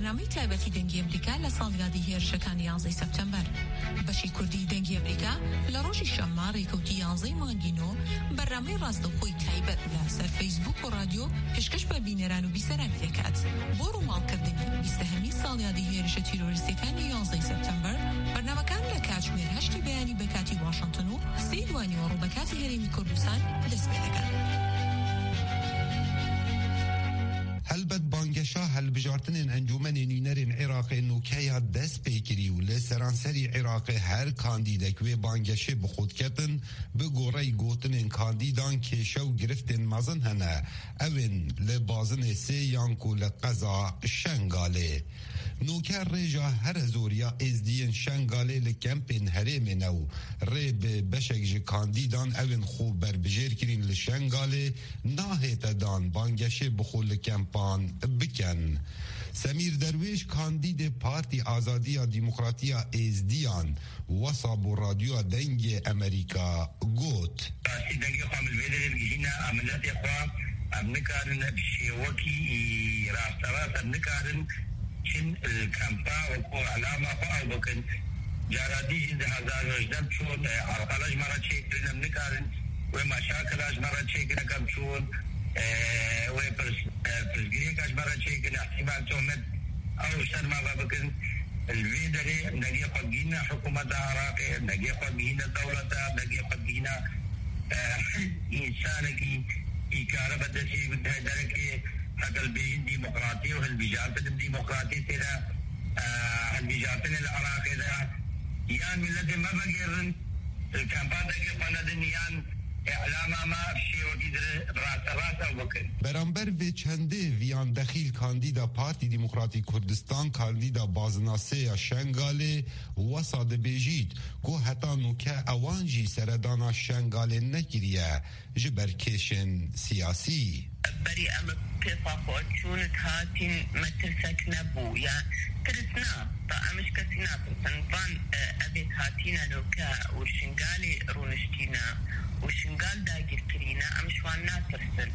بەرنامەی تایبەتی دەنگی ئەمریکا لە ساڵیادی هێرشەکانی 11 سەپتەمبەر. بەشی کوردی دەنگی ئەمریکا لە ڕۆژی شەممە ڕێکەوتی 11 مانگینۆ بەرنامەی ڕاستەوخۆی تایبەت لە سەر فەیسبوک و رادیۆ پێشکەش بە بینەران و بیسەرانی دەکات. بۆ ڕووماڵکردنی 20هەمی ساڵیادی هێرشە تیرۆریستەکانی 11 سەپتەمبەر بەرنامەکان لە کاتژمێر 8 بەیانی بە کاتی واشنگتن و 3 دوانیوەڕۆ بە کاتی هەرێمی کوردستان دەست پێ دەکات. هەلبەت بانگەشا هەلبژارتنên encûmenên nûnerên Iraqê nûkeya dest pêkirî û lê seranserî Iraqê her kandîdek wê bangeshê bi xwe diketin bi goreyî gotinên kandîdan kêşew giriftin mezin hene. Ew ên li bazinê sê yan ku li qeza Şengalê. Nûker rêja here zoriya êzdiyên Şengalê li kempên herêmê new rê bi beşek ji kandîdan ew ên xwe berbijêr kirîn li Şengalê nahête dan bangeshê bi xwe li kempan bikin. Semîr Derwêş kandîdê Partî Azadiya Demokratiya Êzdiyan wesa bo radyoya dengê Amerîka got. Dengê xwe milvêderê bigihîne emiletê xwe em nikarin şêwekî rasterast em nikarin çin kampa wekû elama xwe ew bikin. Cara dijî 2018 çûn arqala ji me re çêkirin em nikarin wê meşakila ji me re çêkirin em çûn wê pirsgirêka ji me re çêkin ihtimal tohmet ew ser me ve bikin. Vê derê dengê xwe bigihîne hikûmeta Iraqê, dengê xwe bigihîne dewleta, dengê xwe bigihîne însanekî îkare bi destê bide derekê heqelbêjin dîmokratî û hilbijartin dîmokratî tê de hilbijartinê li Iraqê de yan milletê me vegêrin kampandekê xwe nedin yan e'lama me şêwekî rast ew bikin. Beramber vê çendê viyan dexîl kandîda Partî Demokratîk Kurdistan kandîda bazinasêya Şengalê wesa dibêjît ku heta nûke ewan jî seredana Şengalê nekiriye ji ber kêşên siyasî. بري أما بيصافو تشونت هاتين مترسك نبو يعني ترسنا فأمش كسينا ترسنفان أبيت هاتينا لوكا وشنقالي رونشتينا وشنقال داقر كرينا أمش وانا ترسل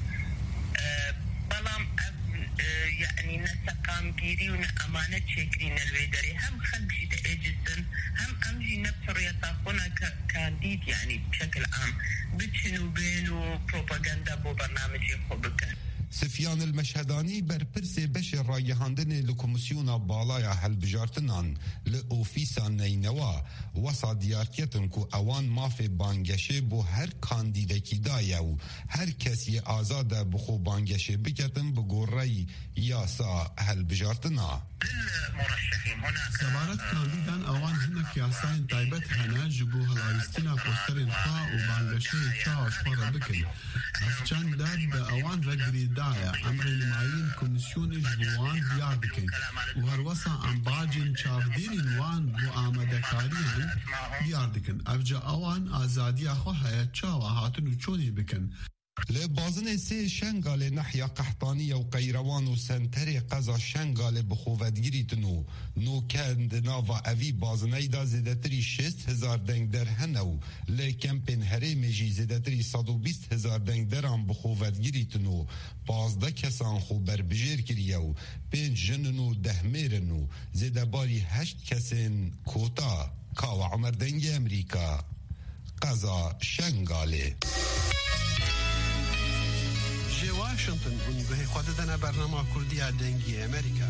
بلام يعني نسقام جيري ونا أمانة شكرين الويدري هم خلقشي تأجسن هم أمجي نبصر يطاقونا كانديد يعني بشكل عام بتشنو بينو بروباغندا بو برنامجي خوبكن. Sifyan el-Meşhedani berpirsê beşê ragihandinê li Komisyona Balaya Helbijartinan li ofîsa neynewa wesa diyarketin ku ewan mafê bangeşê bo her kandîdekî daye û her kesiyê azad e bi xwe bangeşê biketin bi goreyî yasa helbijartina. سەبارەت کاندیدان ئەوان هەندێک یاسایên تایبەت هەنە ji bo hilavîstina posterên xwe û bangesheyê çawa xwe re bikin. Hevçandar bi ewan re girêdaye em rênimayiyên komisyonê ji bo wan diyar dikin û her wesa em bacên çavdêrên wan bo amedekariyan diyar dikin. Evce ewan azadiya xwe heye çawa hatin û çonê bikin. Li bazinê sê Şengalê Nehya Qehtaniya û Qeyrewan û senterê qeza Şengalê bi xwe vedgirîtin û nûken di nava evî bazineyê da zêdetirî 6,000 dengder hene û lê kempên herêmê jî zêdetirî 120,000 dengderan bi xwe vedgirîtin û 15 kesan xwe berbijêr kiriye û 5 jinin û 10 mêrin û zêdebarî 8 kesên kota. Kawa Emer dengê Amerîka qeza Şengalê. واشنطن به خود دنا برنامه کردی دنگی امریکا.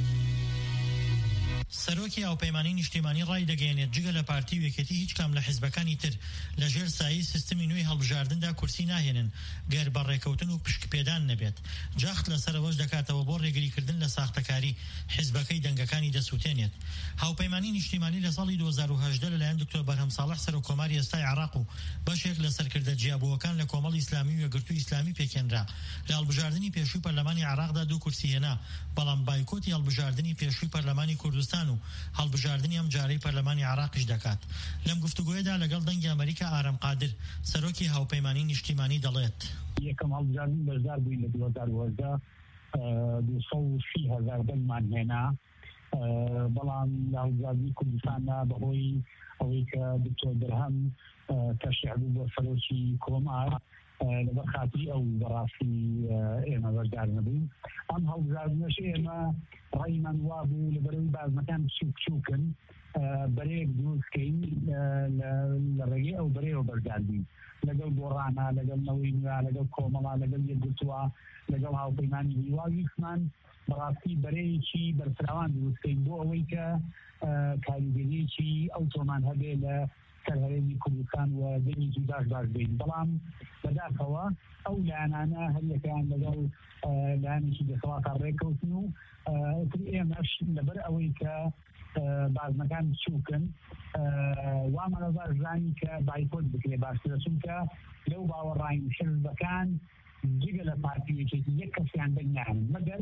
سەرۆکی هاوپەیمانی نیشتیمانی ڕای دەگەیەنێت جگە لە پارتی و یەکێتی هیچ کام لە حیزبەکانی تر لە ژێر سایی سیستمی نوێی هەڵبژاردندا کورسی ناهێنن گەر بەڕێکەوتن و پشکپێدان نەبێت. جاخت لەسەرەوەش دەکاتەوە بۆ ڕێگریکردن لە ساختەکاری حیزبەکەی دەنگەکانی دەسووتێنێت. هاوپەیمانی نیشتیمانی لە ساڵی 2018 لەلایەن دکتۆر بەرهەم ساڵح سەرۆکۆماری ئێستای عێراق و بەشێک لە سەرکردە جیابووەکان لە کۆمەڵی ئیسلامی و یەکگرتووی ئیسلامی پێکێنرا. لە هەڵبژاردننی پێشووی پەرلەمانی عێراقدا 2 کورسی هێنا، بەڵام بایکۆتی هەڵبژاردننی پێشووی پەرلەمانی کوردستان و هەڵبژاردننی ئەم جارەی پەرلەمانی عێراقیش دەکات. لەم گفتوگۆیەدا لەگەڵ دەنگی ئەمریکا ئارەم قادر سەرۆکی هاوپەیمانی نیشتیمانی دەڵێت یەکەم هەڵبژاردن بەشدار بووین لە 2012 230,000 دەنگمان هێنا، بەڵام لە هەڵبژاردنی کوردستاندا بەهۆی ئەوەی کە دکتۆر بەرهەم تەشریع بوو بۆ سەرۆکی کۆمار لەبەر خاتی ئەو بەڕاستی ئێمە بەشدار نەبووین ئەم هەڵبژاردنەش ئێمە ڕێیمان وا بوو لەبەرەوەی بازمەکان بچووکن بەرەیەک دروستکەین لە ڕێگەی ئەو بەرەیەوە بەشدار بین لەگەڵ گۆڕانە لەگەڵ نەوەی نوێ لەگەڵ کۆمەڵا لەگەڵ یەکگرتووە لەگەڵ هاوپەیمانی هیواویستمان بەڕاستی بەرەیەکی بەرفراوان دروستکەین بۆ ئەوەی کە کاریگەریەکی ئەو تۆمان هەبێ لە سەرهەرێمی کوردستان و دەنگێکی باش بین بەڵام بەداخەوە ئەو لایەنانە هەر یەکەیان لەگەڵ لایەنێکی دەسەڵاتە ڕێکەوتن و ئێمەش لەبەر ئەوەی کە بازمەکان بچووکن وامەڵە باشزانی کە بایکۆت بکرێ باشترە چونکە لەو باوەڕاین حزبەکان جگە لە پارتیەکێکی یەک کەسیان دەنگیان مەگەر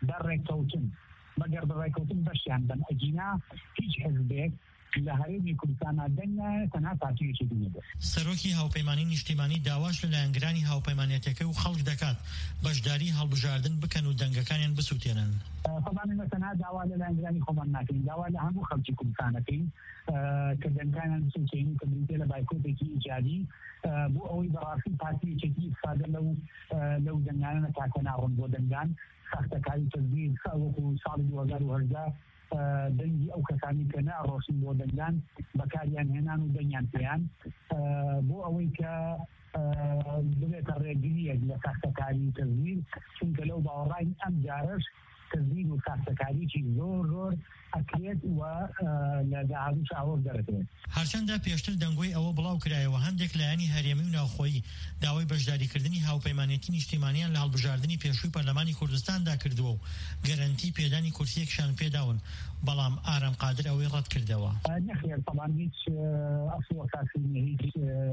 بەڕێکەوتن بەشیان بن ئەجینا هیچ حزبێک لە هەرێمی کوردستانە دەنگە تەنها پارتیەکێکی نەبێت. سەرۆکی هاوپەیمانی نیشتیمانی داواش لە لایەنگرانی هاوپەیمانیەتەکەی و خەڵک دەکات بەشداری هەڵبژاردن بکەن و دەنگەکانیان بسووتێنن. طبعا تەنها داوا لە لایەنگرانی خۆمان ناکەین داوا لە هەموو خەڵکی کوردستانەکەین کە دەنگەکانیان بسووتێن و کە بریتێ لە بایکۆتێکی ئیجادی بۆ ئەوەی بەڕاستی پارتیەکێکی ئیستفادە لەو دەنگانە تاکە ناڕۆن بۆ دەنگان ساختەکاری تەزویر وەکو ساڵی 2018 دەنگی ئەو کەسانی کە ناڕۆشن بۆ دەنگان بەکاریان هێنان و دەنگیان پێیان بۆ ئەوەی کە ببێتە ڕێگریەک لە ساختەکاری تەزویر چونکە لەو باوەڕاین ئەم جارش تەزویر و ساختەکاریی زۆر ئەکرێت و لە داهاتووش ئاوەر دەرەکرێت. هەرچەندە پێشتر دەنگۆی ئەوە بڵاو کرایەوە هەندێک لایەنی هەرێمی و ناوخۆیی داوای بەشداریکردنی هاوپەیمانێتی نیشتیمانیان لە هەڵبژاردننی پێشووی پەرلەمانی کوردستاندا کردووە و گەرەنتی پێدانی کورسیەکشان پێداون بەڵام ئارەم قادر ئەوەی ڕەت کردەوە. نەخێر طبعاً هیچ ئەسڵ کاسی هیچ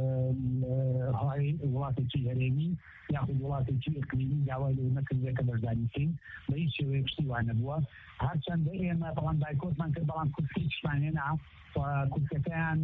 وڵاتێکی هەرێمی یاخود وڵاتێکی ئیقلیمی داوای لەوە نەکردووە کە بەشداری بکەین بە هیچ شێوەیەک پشتیوان نەبووە هەرچەندە ئێمە طبعاً بایکۆتمان کرد بەڵام کورسیەکشمان هێنا کورسەکەیان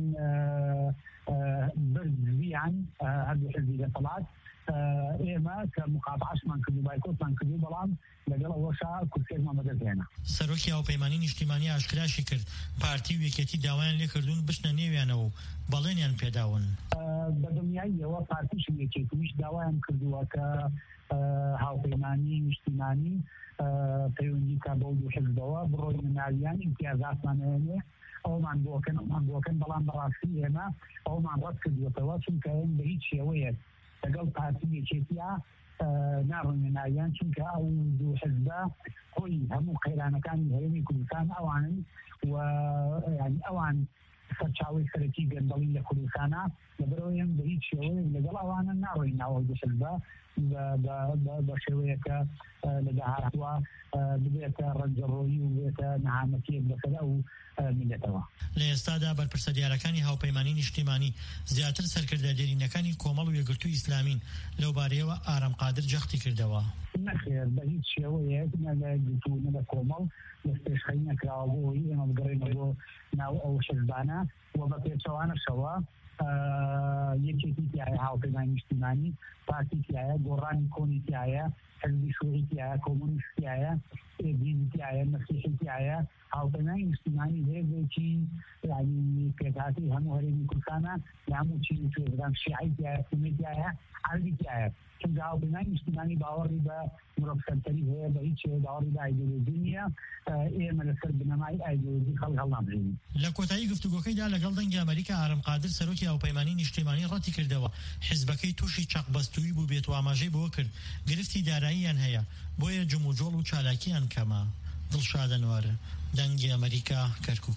بردویان هەردوو حزبی دەسەڵات ئێمە کە مقاطعەشمان کرد و بایکۆتمان کرد بەڵام لەگەڵ ئەوەشا کورسێکمان بەدەستهێنا. سەرۆکی هاوپەیمانی نیشتیمانی ئاشکراشی کرد پارتی و یەکێتی داوایان لێکردوون بچنە نێویانەوە و بەڵێنیان پێداون. بە دڵنیاییەوە پارتیش و یەکێتیش داوایان کردووە کە هاوپەیمانی نیشتیمانی پەیوەندی کا بەو دوو حزبەوە بڕۆینە ناویان ئیمتیازاتمان هێنێ ئەومان بۆکەن بەڵام بەڕاستی ئێمە ئەومان ڕەت کردووەتەوە چونکە بە هیچ شێوەیەک لەگەڵ پارتی یەکێتیە ناڕۆینە ناویان چونکە ئەو دوو حزبە خۆی هەموو قەیرانەکانی هەرێمی کوردستان ئەوانن و ینی ئەوان سەرچاوی سەرەکی گەندەڵی لە کوردستانە لەبەرەوەی بە هیچ شێوەیەک لەگەڵ ئەوانە ناڕۆین ناوە دوو حزبە بە شێوەیەکە لە داهاتوە ببێتە ڕەنجەڕۆیی و بێتە نەهامەتیەک بەسەر ئەو میلەتەوە. لە ئێستادا بەرپرسە دیارەکانی هاوپەیمانی نیشتیمانی زیاتر سەرکردەدێرینەکانی کۆمەڵ و یەکگرتووی ئیسلامین لەو بارەیەوە ئارەم قادر جەختی کردەوە. نەخێر بە هیچ شێوەیەک نە لە یەکگرتوو نە لە کۆمەڵ دەستپێشخەی نەکراوە بۆ ئەوەی ئێمە بگەڕێنە بۆ ناو ئەو حزبانە و بە پێچەوانەشەوە یەکێتی تایە هاوپەیمانی نیشتیمانی پارتی تایە گۆڕانی کۆنی تایە حزبی شووعی تایە کۆمونیست تایە دینی تایە مەسیحی تایە هاوپەیمانی نیشتیمانی هێزێکی ینی پێداتی هەموو هەرێمی کوردستانە لە هەموو چین توێژران شیعی تایە سونی تایە عەربی تایە چونکە هاوپەیمانی نیشتیمانی باوەڕی بە مرۆڤسەرتەری هەیە بە هیچ شێوە باوەڕی بە ئایدۆلۆژی نییە ئێمە لەسەر بنەمای ئایدۆلۆژی خەڵک هەڵنابژێنین. لە کۆتایی گفتوگۆکەیدا لەگەڵ دەنگی ئەمریکا ئارەم قادر سەرۆکی هاوپەیمانی نیشتیمانی ڕەتی کردەوە حیزبەکەی تووشی چاقبەستووی بوو بێت و ئاماژەی بۆ کرد گرفتی داراییان هەیە بۆیە جموجۆڵ و چالاکییان کەمە. دڵشاد ئەنوەر دەنگی ئەمریکا کەرکووک.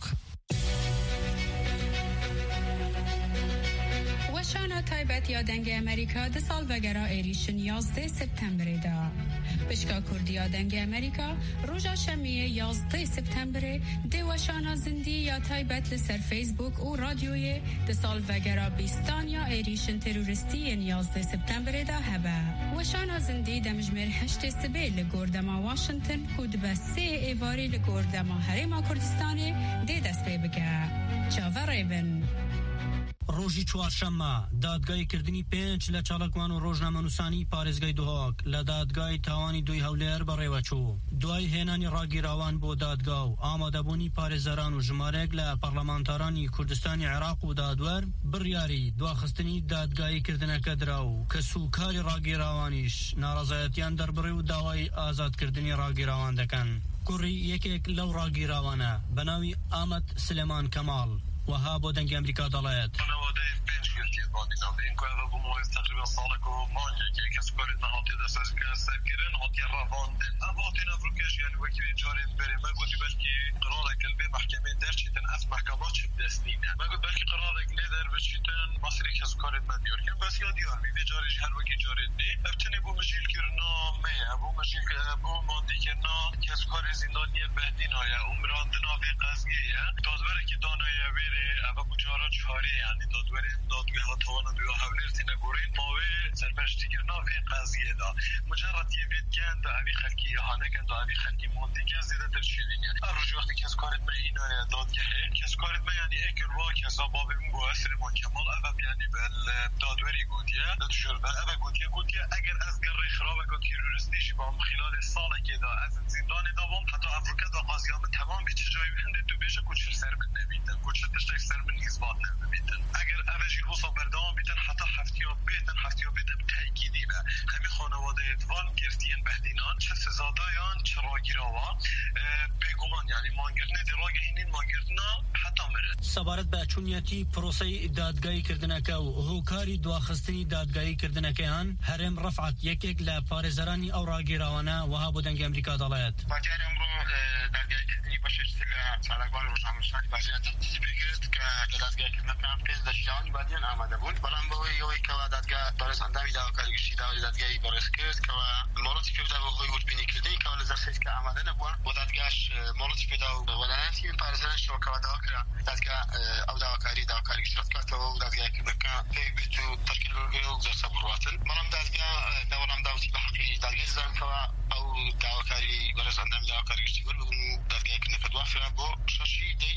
وەشانە تایبەت یا دەنگی ئەمریکا دە ساڵڤەگەرا ئێریشن 11 سپتەمبرێدا. پشکا کوردیا دەنگی ئەمریکا ڕۆژا شەمیە 11 سپتەمبرێ دێ وەشانە زندی یا تایبەت لەسەر فیسبوک و رادیۆیە دە ساڵڤەگەرا بیستان یا ئێریشن تێروریستیەن 11 سپتەمبرێدا هەبە. وەشانە زندی دەمژمێر 8 سبێ لە گۆردەما واشنگتن و دبە 3 ئێواری لە گۆردەما هەرێما کوردستانێ دێ دەست پێ بکە. چاوەڕێ بن. ڕۆژی چوارشەممە دادگایکردنی 5 لە چالاکوان و ڕۆژنامەنووسانی پارێزگای دوهاک لە دادگای تاوانی دوی هەولێر بەڕێوەچوو. دوای هێنانی ڕاگیراوان بۆ دادگا و ئامادەبوونی پارێزەران و ژمارەیەک لە پەرلەمانتارانی کوردستانی عێراق و دادوەر بڕیاری دواخستنی دادگایکردنەکە درا و کە سوکاری ڕاگیراوانیش ناڕەزایەتیان دەربڕی و داوای ئازادکردنی ڕاگیراوان دەکەن. کوڕی یەکێک لەو ڕاگیراوانە بە ناوی ئامەد سلێمان کەماڵ وها بۆ دەنگی ئەمریکا دەڵێت تقریبا سالك ومانيا كيس كوريت نهاتي دساس كسكرين هاتي رافاندن اباتي نفركش يعني وكيل جاري بري ما قلت بلكي قرارك البي محكمه درشتن اف محكمات شدستين ما قلت بلكي قرارك ليدر بشتن مصري كيس كوريت ما ديور كان بس يا ديار بي جاري هر وكيل جاري دي ابتني بو مشيل كرنا ما ابو مشيل ابو ماندي كنا كيس كوري زنداني بهدينا يا عمراندنا في قزقيه دادوره كي دانايا بيري ابو بجارا چاري يعني دادوره دادگاه هاتوانا دو حولرتي نگورين ماوي سرپرشتی کرنا في قضیه دا مجرد یبید کن دا اوی خلکی احانه کن دا اوی خلکی مهندی کن زیده درشیدین یعنی روش وقتی کس کارت ما اینا دادگاهه کس کارت ما یعنی اکل وا کسا بابی من بو اسر ما کمال اوب یعنی دادوری گوتیه نتجربه اوب گوتیه اگر از گره خرابه گوت تیروریستیشی با خلال سال که دا از زندان دوام حتی افریقا دا قاضیان تمام به چه جایی بنده تو بشه کوچر سر من نمیدن کوچر تشتک سر من اثبات نمیدن اگر اوجی روسا بردام بیتن حتی هفتیاب بیتن تأکیدی به همین خانواده ادوان گرتین بهدینان چه سزادایان چه راگیراوا بگمان یعنی مانگرتنه دراگه هینین مانگرتنا حتی مره سەبارەت بە چوونیەتی پرۆسەی دادگایکردنەکە و هۆکاری دواخستنی دادگایکردنەکەیان هەرێم ڕەفعەت یەکێک لە پارێزەرانی ئەو ڕاگیراوانە وها بۆ دەنگی ئەمریکا دەڵێت باجار ئەمڕۆ دادگایکردنی بەشێکی لە چالاکوان ڕۆژنامەنووسانی بازیان تەجدیدی پێکرد کە لە دادگایکردنەکان 5 لە ژیانی بازیان ئامادە بوون بەڵام بەهۆی ئەوەی کەوا دادگا بەڕێز ئەندامی داواکاریگشتی داوای دادگای بەڕێز کرد کەوا مۆڵەتی پێدا بۆ هۆی وتبینیکردنی کەوا لە زەرسێت کە ئامادە نەبووە بۆ دادگاش مۆڵەتی پێدا و وەلایەتی پارێزەرانشەوە کەوا داوا کرا دادگا ئەو داواکاریگشتی بکاتەوە و دادگایکردنەکە پێی بێت و تەرکی لۆرگەی و زەرسە بڕواتن بەڵام دادگا لە وەڵام داوتی بە حەقی دادگای زانکەوە ئەو داواکاری بەڕێز ئەندامی داواکاریگشتی وەربگن و دادگایکردنەکە دوافرا بۆ 6 دەی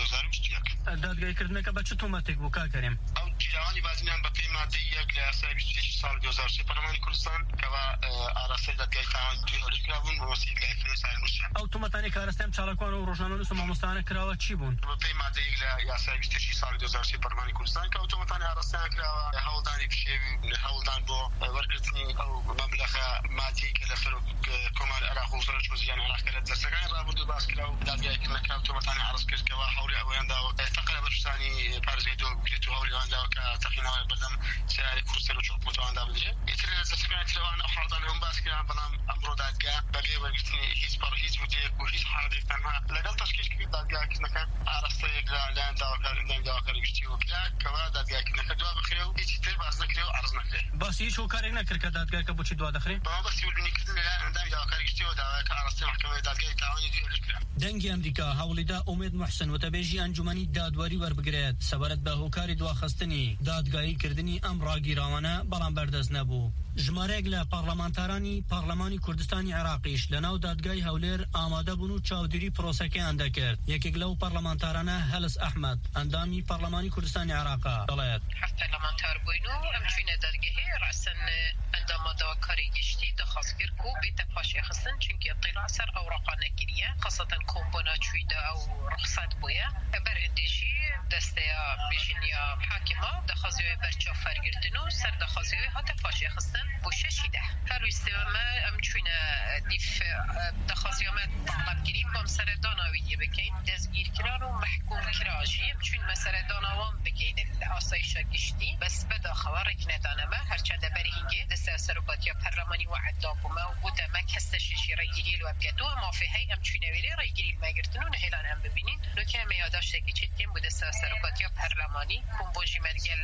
2021 دادگایکردنەکە بە چ تۆمەتێک بوو کاکەرێم ئەو جیراوانی بازنیان بە پێی مادەی 1 لە یاسای 23 ساڵ 2003 پەرلەمانی کوردستان کەوا ئاراستەی دادگای تاوانی دوی هەولێر کرابوون بۆ وەسیلەکردنی سارنووسیان ئەو تۆمەتانی کارەستەم چالاکوان و ڕۆژنامەنووس و مامۆستایانە کراوە چی بوون بە پێی مادەی 1 لە یاسای 23 ساڵ 2003 پەرلەمانی کوردستان کە ئەو تۆمەتانی ئاراستیان کراوە هەوڵدانی پشێوی هەوڵدان بۆ وەرگرتنی ئەو مەبلەغە مادی کە لە کۆماری عێراق و سەرۆک وەزیرانی عێراق کە لە دەرسەکانی ڕابردوو باس کرا و دادگایکردنەکە ئەو تۆمەتانی عەرز کرد کەوا هەوڵی ئەوەیان داوە تەقە بەرشتانی پارێزگای دۆ بکرێت و هەوڵی ئەوان داوە کە تەقینەوەی بەردەم سیاری کورسەر و چۆپۆتەوەدا بدرێت ئیتر لە دەرسەکانی ترەوان ئەو حاڵدان هەموو باس کران بەڵام ئەمڕۆ دادگا بەبێ وەرگرتنی هیچ وتەیەک و هیچ حاڵێک تەنها لەگەڵ تەشکیلکردنی دادگاکردنەکە ئاراستەیەک لایەن داواکاریگشتی وەکرا کەوا دادگاکردنەکە دوا بخرێ و هیچی تر باس نەکرێ و عەرز نەکرێ باسی هیچ هۆکارێک نەکرد کە دادگاکە بۆچی دوا دەخرێت بەڵام بەسی وردبینیکردن لەلایەن ئەندامی داواکاریگشتی و داوایەکە ئاراستی محکەمەی دادگای تاوانی دوی هەولێر کرا دەنگی ئەمریکا هەوڵیدا ئومێد موحسن وتەبێژی ئەنجومەنی دادوەری وەربگرێت سەبارەت بە هۆکاری دواخستنی دادگاییکردنی ئەم ڕاگیراوانە بەڵام بەردەست نەبوو. ژمارەیەک لە پارلەمانتارانی پارلەمانی کوردستانی عێراقیش لەناو دادگای هەولێر ئامادە بوون و چاودێری پرۆسەکەیان دەکرد. یەکێک لەو پارلەمانتارانە هەلس ئەحمەد ئەندامی پارلەمانی کوردستانی عێراقا دەڵێت پارلەمانتار بووین و ئەم چوینە دەرگەهێ ڕاستن ئەنداما داواکاریگشتی دەخواست کرد و بێتە پاشێخستن چونکی اطلاع سەر ئەوڕاقا نەگیریە خاصەتەن کۆمبۆنا چوویدا ئەو ڕخسەت بووە بەر هەندێشی دەستەیە بێژینیا حاکما دەخوازیوێ بەرچاو فەرگرتن و سەر دەخوازیوێ هاتە پاشێخستن بۆ 6 ده هەرویستێمە ئەم چوینە دیف دەخوازیۆمە تاڵابگیری بۆم سەرداناویدیە بکەین دەستگیرکران و محکوم کراژی ئەم چوین مەسەرداناوان بکەین لە ئاسایشە گشتی بەس بەداخەوە ڕێکنەدانەمە هەرچەندە بەرهینگێ دەستە سەرۆکاتیە پەرلەمانی وعددا بوومە و بوتەمە کەستەشیشی ڕێگیری لوە بکەتەوە مافێهەی ئەم چوینەوێرێ ڕێگیری مەگرتن و نهێلان ئەم ببینین نوکەمە یاداشتێکی چێتیم بوو دەستە سەرۆکاتیە پەرلەمانی کومبۆژی مەرگەل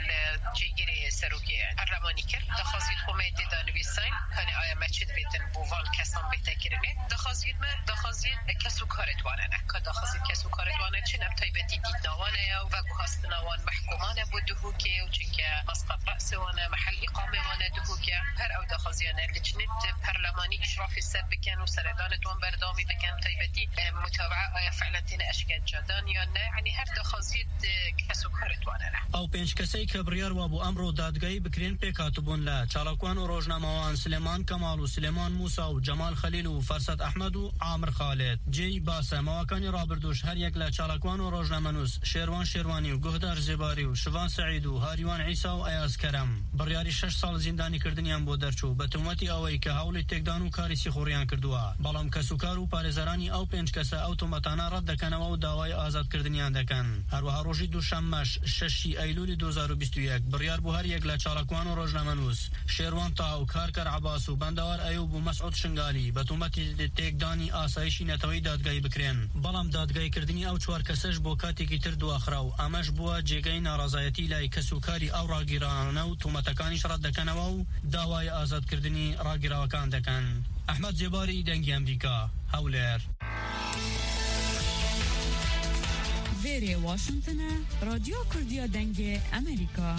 جيجري سروكي الرماني كر دخازيد قوميت دانويسين كان آيا مچد بيتن بوفال كسان بتكرنه دخازيد كسو كارت وانه كدخازيد كسو كارت وانه چنم تايبتي ديدناوانه و گوهستناوان محكومانه بودهوكي و چنكه مسقط رأس وانه محل إقامة وانه دهوكي هر او دخازيانه لچنت برلماني إشراف السد بكن و سردان دوان بردامي بكن تايبتي متابعة آيا فعلا تينا أشكال جادان يعني هر دخازيد كسو كارت وانه او پنج کسی که بریار و بو امرو دادگاهی بکرین پیکاتبون لا چالاکوان و روزنامه‌وان سلیمان کمال و سلیمان موسی و جمال خلیل و فرصت احمد و عامر خالد جی باسه مواکانی رابردوش هر یک لا چالاکوان و روزنامه‌نوس شیروان شیروانی و گهدار زباری و شوان سعید و هاریوان عیسی و ایاز کرم بریاری 6 سال زندانی کردنیان بو درچو به تهمتی اوی که هول تکدان و کاری سیخوریان کردوا بلام کسوکار و پارێزەرانی او پنج کس ئۆتۆماتانە ڕەت دەکەنەوە و داوای ئازاد کردنیان دەکەن هەروەها ڕۆژی دووشەممەش 6 ئەیلولی 2021 بڕیار بوو هەر یەک لە چالاکوان و ڕۆژنامەنووس شێروان تا و کارکەر عەباس و بەندەوار ئەیوب و مەسعود شنگالی بە تۆمەتی تێکدانی ئاسایشی نەتەوەی دادگای بکرێن بەڵام دادگایکردنی ئەو چوار کەسەش بۆ کاتێکی تر دواخرا و ئەمەش بووە جێگەی ناڕازایەتی لای کەسوکاری ئەو ڕاگیرانە و تۆمەتەکانیش ڕەت دەکەنەوە و داوای ئازادکردنی ڕاگیراوەکان دەکەن ئەحمەد جێباری دەنگی ئەمریکا هەولێر ویری واشنطن رادیو کردیا دنگ امریکا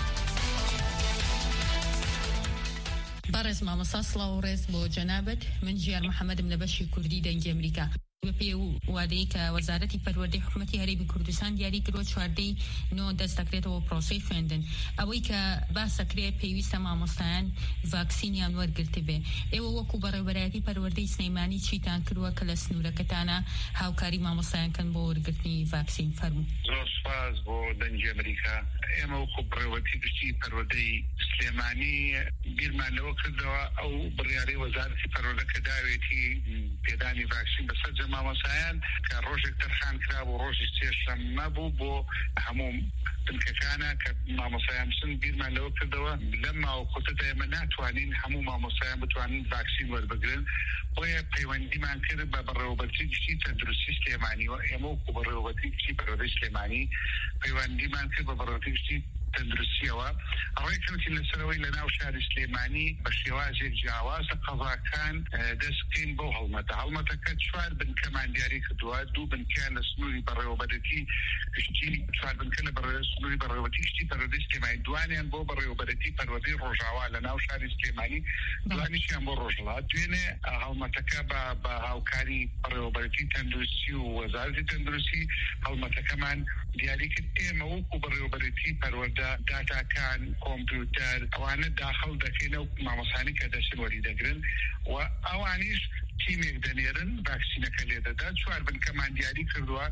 بارز مامۆستا سڵاو و ڕێز بۆ جەنابەت من ژیار محەممەدم لە بەشی کوردی دەنگی ئەمریکا بەپێ وادەیە کە وەزارەتی پەروەردەی حکوومەتی هەرێمی کوردستان دیاری کردوە چواردەی نۆ دەست دەکرێتەوە پرۆسەی خوێندن ئەوەی کە باسەکرێت پێویستە مامۆستایان ڤاکسینیان وەرگرتە بێ ئێوە وەکو بەڕێوەبەرایەتی پەروەردەی سلەیمانی چیتان کردووە کە لە سنوورەکەتانە هاوکاری مامۆستایانکەن بۆ وەرگرتنی ڤاکسین فەرموو زۆر سپاس بۆ دەنگی ئەمریکا ئێمە وەکو بڕێوەتی گشتی پەروەردەی سلێمانی بیرمان لەوە کردەوە ئەو بڕیارەی وەزارەتی پەروەردەکە داوێتی پێدانی ڤاکسین بەسەر مامۆسایان کە ڕۆژێک تەرخان کرا بۆ ڕۆژی سێشەممە بوو بۆ هەموو بنکەکانە کە مامۆسایان بچن بیرمان لەوە کردەوە لەم ماوەکوتەدا ئێمە ناتوانین هەموو مامۆسایان بتوانن ڤاکسین وەربگرن بۆیە پەیوەندیمان کرد بە بەڕێوەبەرتی گشتی تەندروستی سلێمانیەوە ئێمە وەکو بەڕێوەبەرتی گشتی پەروەردەی سلێمانی پەیوەندیمان کرد بە بەڕێوەبەرتی گشتی تەندروستیەوە ئەوەی کەوتی لەسەرەوەی لە ناو شاری سلێمانی بە شێوازێک جیاوازە قەزاکان دەست بکەین بۆ هەڵمەتەکە چوار بنکەمان دیاری کردووە دوو بنکیان لە سنووری بەڕێوەبەرەتی گشتی چوار بنکە لە سنووری بەڕێوەبەرەتی گشتی پەروەردەی سلێمانی دوانیان بۆ بەڕێوەبەرەتی پەروەردەی ڕۆژاوا لە ناو شاری سلێمانی دوانیشیان بۆ ڕۆژهەڵات دوێنێ هەڵمەتەکە بە هاوکاری بەڕێوەبەرەتی تەندروستی و وەزارەتی تەندروستی هەڵمەتەکەمان دیاری کرد ئێمە وەکو بەڕێوەبەرەتی پەروەردە داتاکان کۆمپیوتەر ئەوانە داخل دەکەین و مامۆسانی کە دەچن وەری دەگرن و ئەوانیش تیمێک دەنێرن ڤاکسینەکە لێ دەدا چوار بنکەمان دیاری کردووە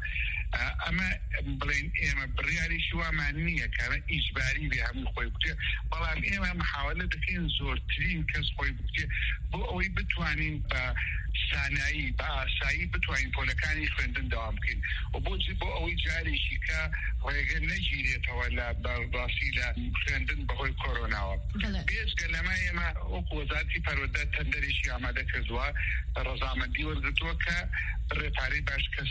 ئەمە بڵێن ئێمە بڕیاریشی وامان نییە کە ئیجباری بێ هەموو خۆی بکرێ بەڵام ئێمە محاولە دەکەین زۆرترین کەس خۆی بکرێ بۆ ئەوەی بتوانین بە سانایی بە ئاسایی بتوانین پۆلەکانی خوێندن داوام بکەین و بۆجی بۆ ئەوەی جارێکی کە ڕێگە نەگیرێتەوە لە بەڕاستی لە خوێندن بەهۆی کۆرۆناوە بێجگە لەمە ئێمە وەکو وەزارەتی پەروەردە تەندەرێکی ئامادە کردووە ڕەزامەندی وەرگرتووە کە ڕێپارەی باش کە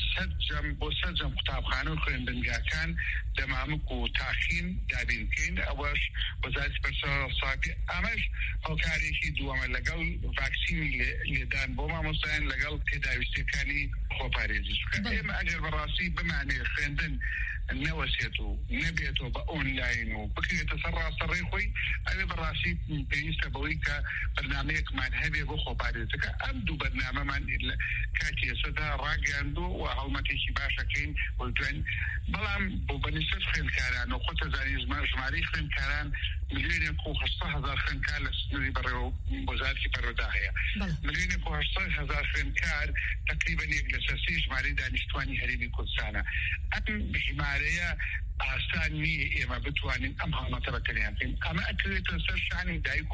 بۆ سەرجەم قوتابخانە و خوێندنگاکان دەمامک و تاخین دابین بکەین ئەوەش وەزارەتی پەروەردەی ئەمەش هەڵکارێکی دووەمە لەگەڵ ڤاکسینی لێدان بۆ مامۆستایان لەگەڵ پێداویستیەکانی خۆپارێزی ئێمە ئەگەر بەڕاستی بمانێ خوێندن نەوەسێت و نەبێتەوە بە ئۆنلاین و بکرێتە سەر ڕاستەڕێی خۆی ئەوێ بەڕاستی پێویستە بەوەی کە بەرنامەیەکمان هەبێ بۆ خۆپارێزەکە ئەم دوو بەرنامەمان کاتی ئێستادا ڕاگەیاندووە و هەڵمەتێکی باشەکەین بۆ دوێن بەڵام بۆ بەنسبەت خوێندکاران و خۆتە زانی ژمارەی خوێندکاران 1,800,000 خوێندکار لە سنووری وەزارەتی پەروەردە هەیە 1,800,000 خوێندکار تقریبەن یەک لە سەر سێ ژمارەی دانیشتوانی هەرێمی کوردستانە ئەم ژمارەیە ئاسان نییە ئێمە بتوانین ئەم هەڵمەتە بەکەریان بکەین ئەمە ئەکرێتە سەر شانی دایک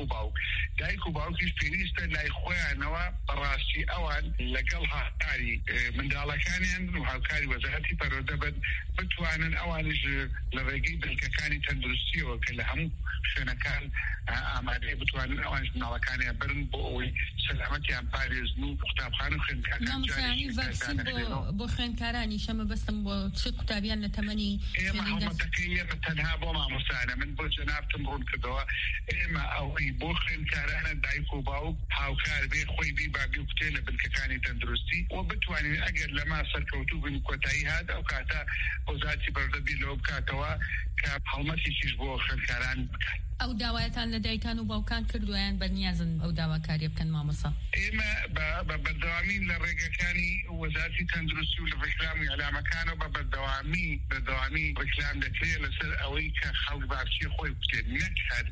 و باوکیش پێویستە لای خۆیانەوە بەڕاستی ئەوان لەگەڵ هاوکاری منداڵەکانیان و هاوکاری وەزارەتی پەروەردە بتوانن ئەوانش لە ڕێگەی بنکەکانی تەندروستیەوە کە لە هەموو شوێنەکان ئامادەی بتوانن ئەوانش منداڵەکانیان برن بۆ ئەوەی سەلامەتیان پارێزن و قوتابخانە خوێندکاران بۆ خوێندکارانی شەمە بەستم بۆ چ قوتابیان لە تەمەنی ئێمە هەڵمەتەکەیە بە تەنها بۆ مامۆستایانە من بۆ جەنابتم ڕوون کردەوە ئێمە ئەوەی بۆ خوێندکارانە دایک و باوک هاوکار بێ خۆی بی بابی و کوتێ لە بنکەکانی تەندروستی و بتوانین ئەگەر لەما سەرکەوتوو بن کۆتایی هات ئەو کاتە وەزارەتی بەردەبی لەوە بکاتەوە کە هەڵمەتێکیش بۆ خوێندکاران بکات. ئەو داوایەتان لە دایکان و باوکان کردویان بەنیازن ئەو داواکاریە بکەن مامۆستا؟ ئێمە بە بەردەوامی لە ڕێگەکانی وەزارەتی تەندروستی و لە ڕێکلامی ئەلامەکانەوە بە بەردەوامی ڕێکلام دەکرێت لەسەر ئەوەی کە خەڵک بابچی خۆی بکرێت نەک هەر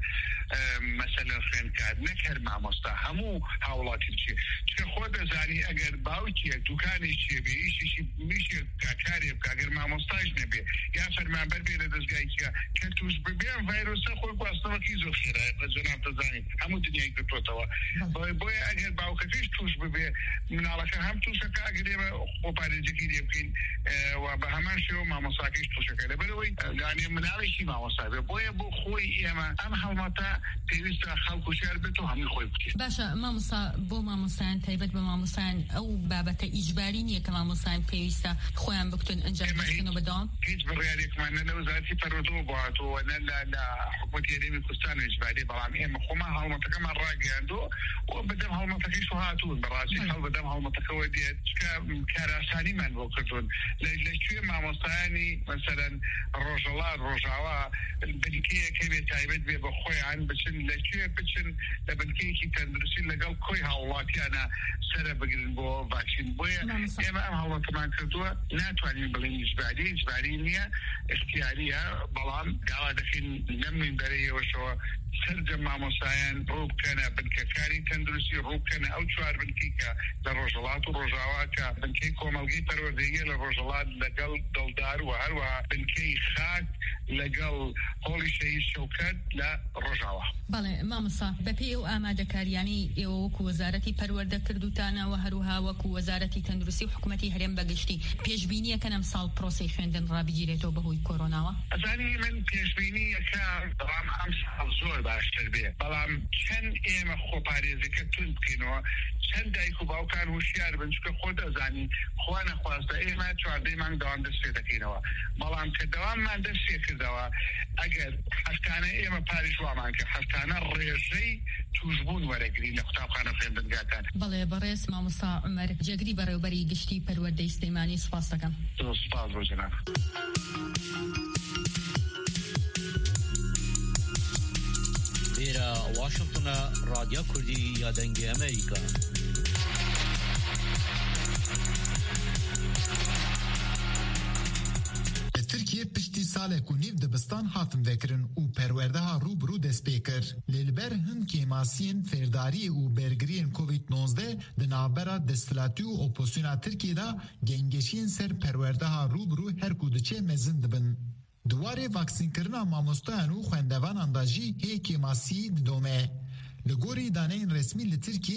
مەسەلە خوێندکار نەک هەر مامۆستا هەموو هاوڵاتی بچێت چکە خۆ دەزانی ئەگەر باوکیە دوکانێکی بێ ئیشیشی میشێ کارێ بکە ئەگەر مامۆستاش نەبێ یا فەرمانبەر بێ لە دەستگایکە کە توش ببێن ڤایرۆسە خۆی گواستنەوەکی زۆر خێرایە بە جەناب دەزانین هەموو دنیای گرتوتەوە بۆیە ئەگەر باوکەکەش توش ببێ مناڵەکە هەم توشەکە ئەگەر ئێمە خۆپارێزیەکەی لێ بکەین و بە هەمان شێوە مامۆستاکەش توشەکە لەبەرەوەی لانێ مناڵێکی مامۆستا بێ بۆیە بۆ خۆی ئێمە ئەم هەڵمەتە پێویستە خەڵک و شار بێت و هەمووی خۆی بکرێت. باشە مامۆستا بۆ مامۆستایان تایبەت بە مامۆستایان ئەو بابەتە ئیجباری نییە کە مامۆستایان پێویستە خۆیان بکتون ئەنجامکردنەوە بەدەوام هیچ بڕیارێکمان نە لە وەزارەتی پەروەردەوە بواتەوە نە لە حکوومەتی هەرێمی کوردستان ئیجباری بەڵام ئێمە خۆمان هەڵمەتەکەمان ڕاگەیاندووە و بەدەم هەڵمەتەکەیش هاتوون بەڕاستی خەڵک بەدەم هەڵمەتەکەەوە دێت چکە کاراسانیمان بۆ کردوون لەکوێ مامۆستایانی مەسەلەن ڕۆژەڵات ڕۆژاوا بنکەیەکە بێ تایبەت بێ بە خۆیان بچن لەکوێ بچن لە بنکەیەکی تەندروستی لەگەڵ کۆی هاوڵاتیانە سەرە بگرن بۆ ڤاکسین بۆیە ئێمە ئەم هەڵمەتەمان کردووە ناتوانین بڵێن ئیجباری نییە اختیاریە بەڵام داوا دەکەین لەم مینبەرەیەوەشەوە سەرجە مامۆستایان ڕوو بکەنە بنکەکانی تەندروستی ڕوو بکەنە ئەو چوار بنکەی کە لە ڕۆژهەڵات و ڕۆژاوا کە بنکەی کۆمەڵگەی پەروەردەییە لە ڕۆژهەڵات لەگەڵ دڵدار و هەروەها بنکەی خاک لەگەڵ هۆڵی شەهید شەوکەت لە ڕۆژاوا. بەڵێ مامۆستا بەپێی ئەو ئامادەکاریانی ئێوە وەکو وەزارەتی پەروەردە کردوتانەوە هەروها وەکو وەزارەتی تەندروستی و حکوومەتی هەرێم بەگشتی پێشبینیە کە ئەم ساڵ پرۆسەی خوێندن ڕابگیرێتەوە بەهۆی کۆرۆناوە؟ ئەزانی من پێشبینیەکە بەڵام ئەم ساڵ زۆر باشتر بێ بەڵام چەند ئێمە خۆپارێزەکە تون بکەینەوە چەند دایک و باوکان هوشیار بن چکە خۆ دەزانی خوا نەخواستە ئێمە چواردەی مانگ دەوام دەست پێ دەکەینەوە بەڵام کە دەواممان دەست پێ کردەوە ئەگەر هەفتانە ئێمە پاریش وامان کە هەفتانە ڕێژەی توشبوون وەرەگرین لە قوتابخانە خوێندنگاتان. بەڵێ بەڕێز مامۆستا عومەر جێگری بەڕێوەبەری گشتی پەروەردەی سلێمانی سوپاس دەکەم. سوپاس بۆ جەناب. لێرە واشنگتنە رادیۆ کوردی یادەنگی ئەمریکا. ترکیه پشتی سالێک و نیو دبستان هاتم vekirîn û perwerdeha rûbirû dest pê kir. Lêliber hin kêmasiyên fêrdariyê û bergiriyên Covid-19 di navbera desthilatî û opozisyona Tirkiye da gengeşiyên ser perwerdeha rûbirû her ku diçe mezin dibin. Duwarê vaksînkirina mamostayan û xwendevanan da jî hê kêmasiyî didome. Li gorî daneyên resmî li Tirkiye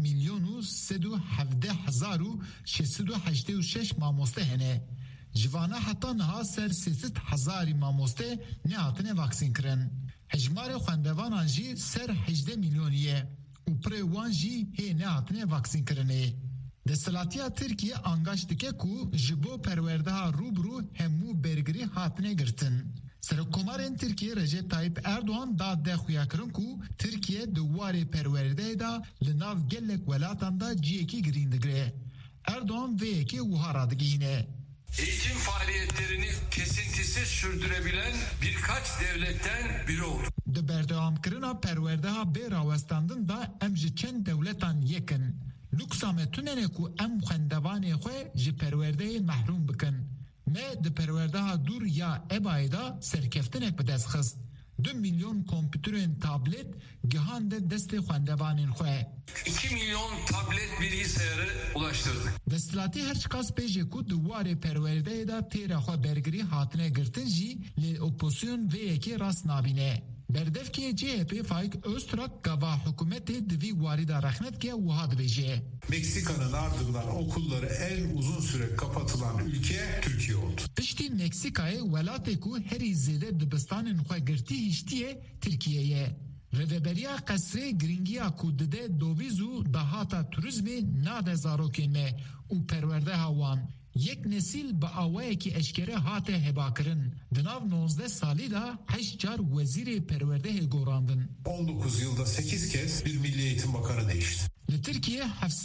1.317,686 mamoste hene. Jivana heta niha ser 300,000 mamoste nehatine vaksînkirin. Hejmarê xwendevanan jî ser 18 milyoniye û pirê wan jî hê nehatine vaksînkirinê. Desthilatîya Tirkiye angaş dike ku ji bo perwerdeha rûbirû hemû bergirî hatine girtin. Serokkomarên Tirkiye Recep Tayyip Erdoğan da dexuyakirin ku Tirkiye di warê perwerdeyê da li nav gelek welatan da ciyekî girîn digire. Erdoğan vê yekê wiha radigihîne. Eğitim faaliyetlerini kesintisiz sürdürebilen birkaç devletten biri oldu. Di berdewamkirina perwerdeha bê rawestandin da em ji çend dewletan yekin. Luksa me tunene ku em xwendevanê xwe ji perwerdeyê mehrûm bikin. Me di perwerdeha dûr ya ebayê da serkeftinek bi dest xist. 2 milyon kompüterên tablet gihan de destê xwendevanên xwe. 2 milyon tablet bilgisayarı ulaştırdık. Desthilatî her çiqas pêjê ku di warê perwerdeyê da têra xwe bergirî hatine girtin jî lê opozisyon vê yekê rast nabîne. Berdevkê CHP Faik Öztürk gava hükümetê divî warî da rexnetke wiha dibêje. Meksika'nın ardından okulları en uzun süre kapatılan ülke Türkiye oldu. Piştî Meksikayê welatê ku herî zêde dibistanên xwe girtî hîştiye Tirkiye'ye. Rêveberiya qesrê giringiya ku dide dovîz û dahata turizmê nade zarokên me û perwerdeha wan. یک نسیل به آوایی که اشکره هاته هبا کرن. دناو 19 سالی دا 8 جار وزیر پرورده گوراندن. 19 yılda 8 kez bir Milli Eğitim Bakanı değişti. لترکیه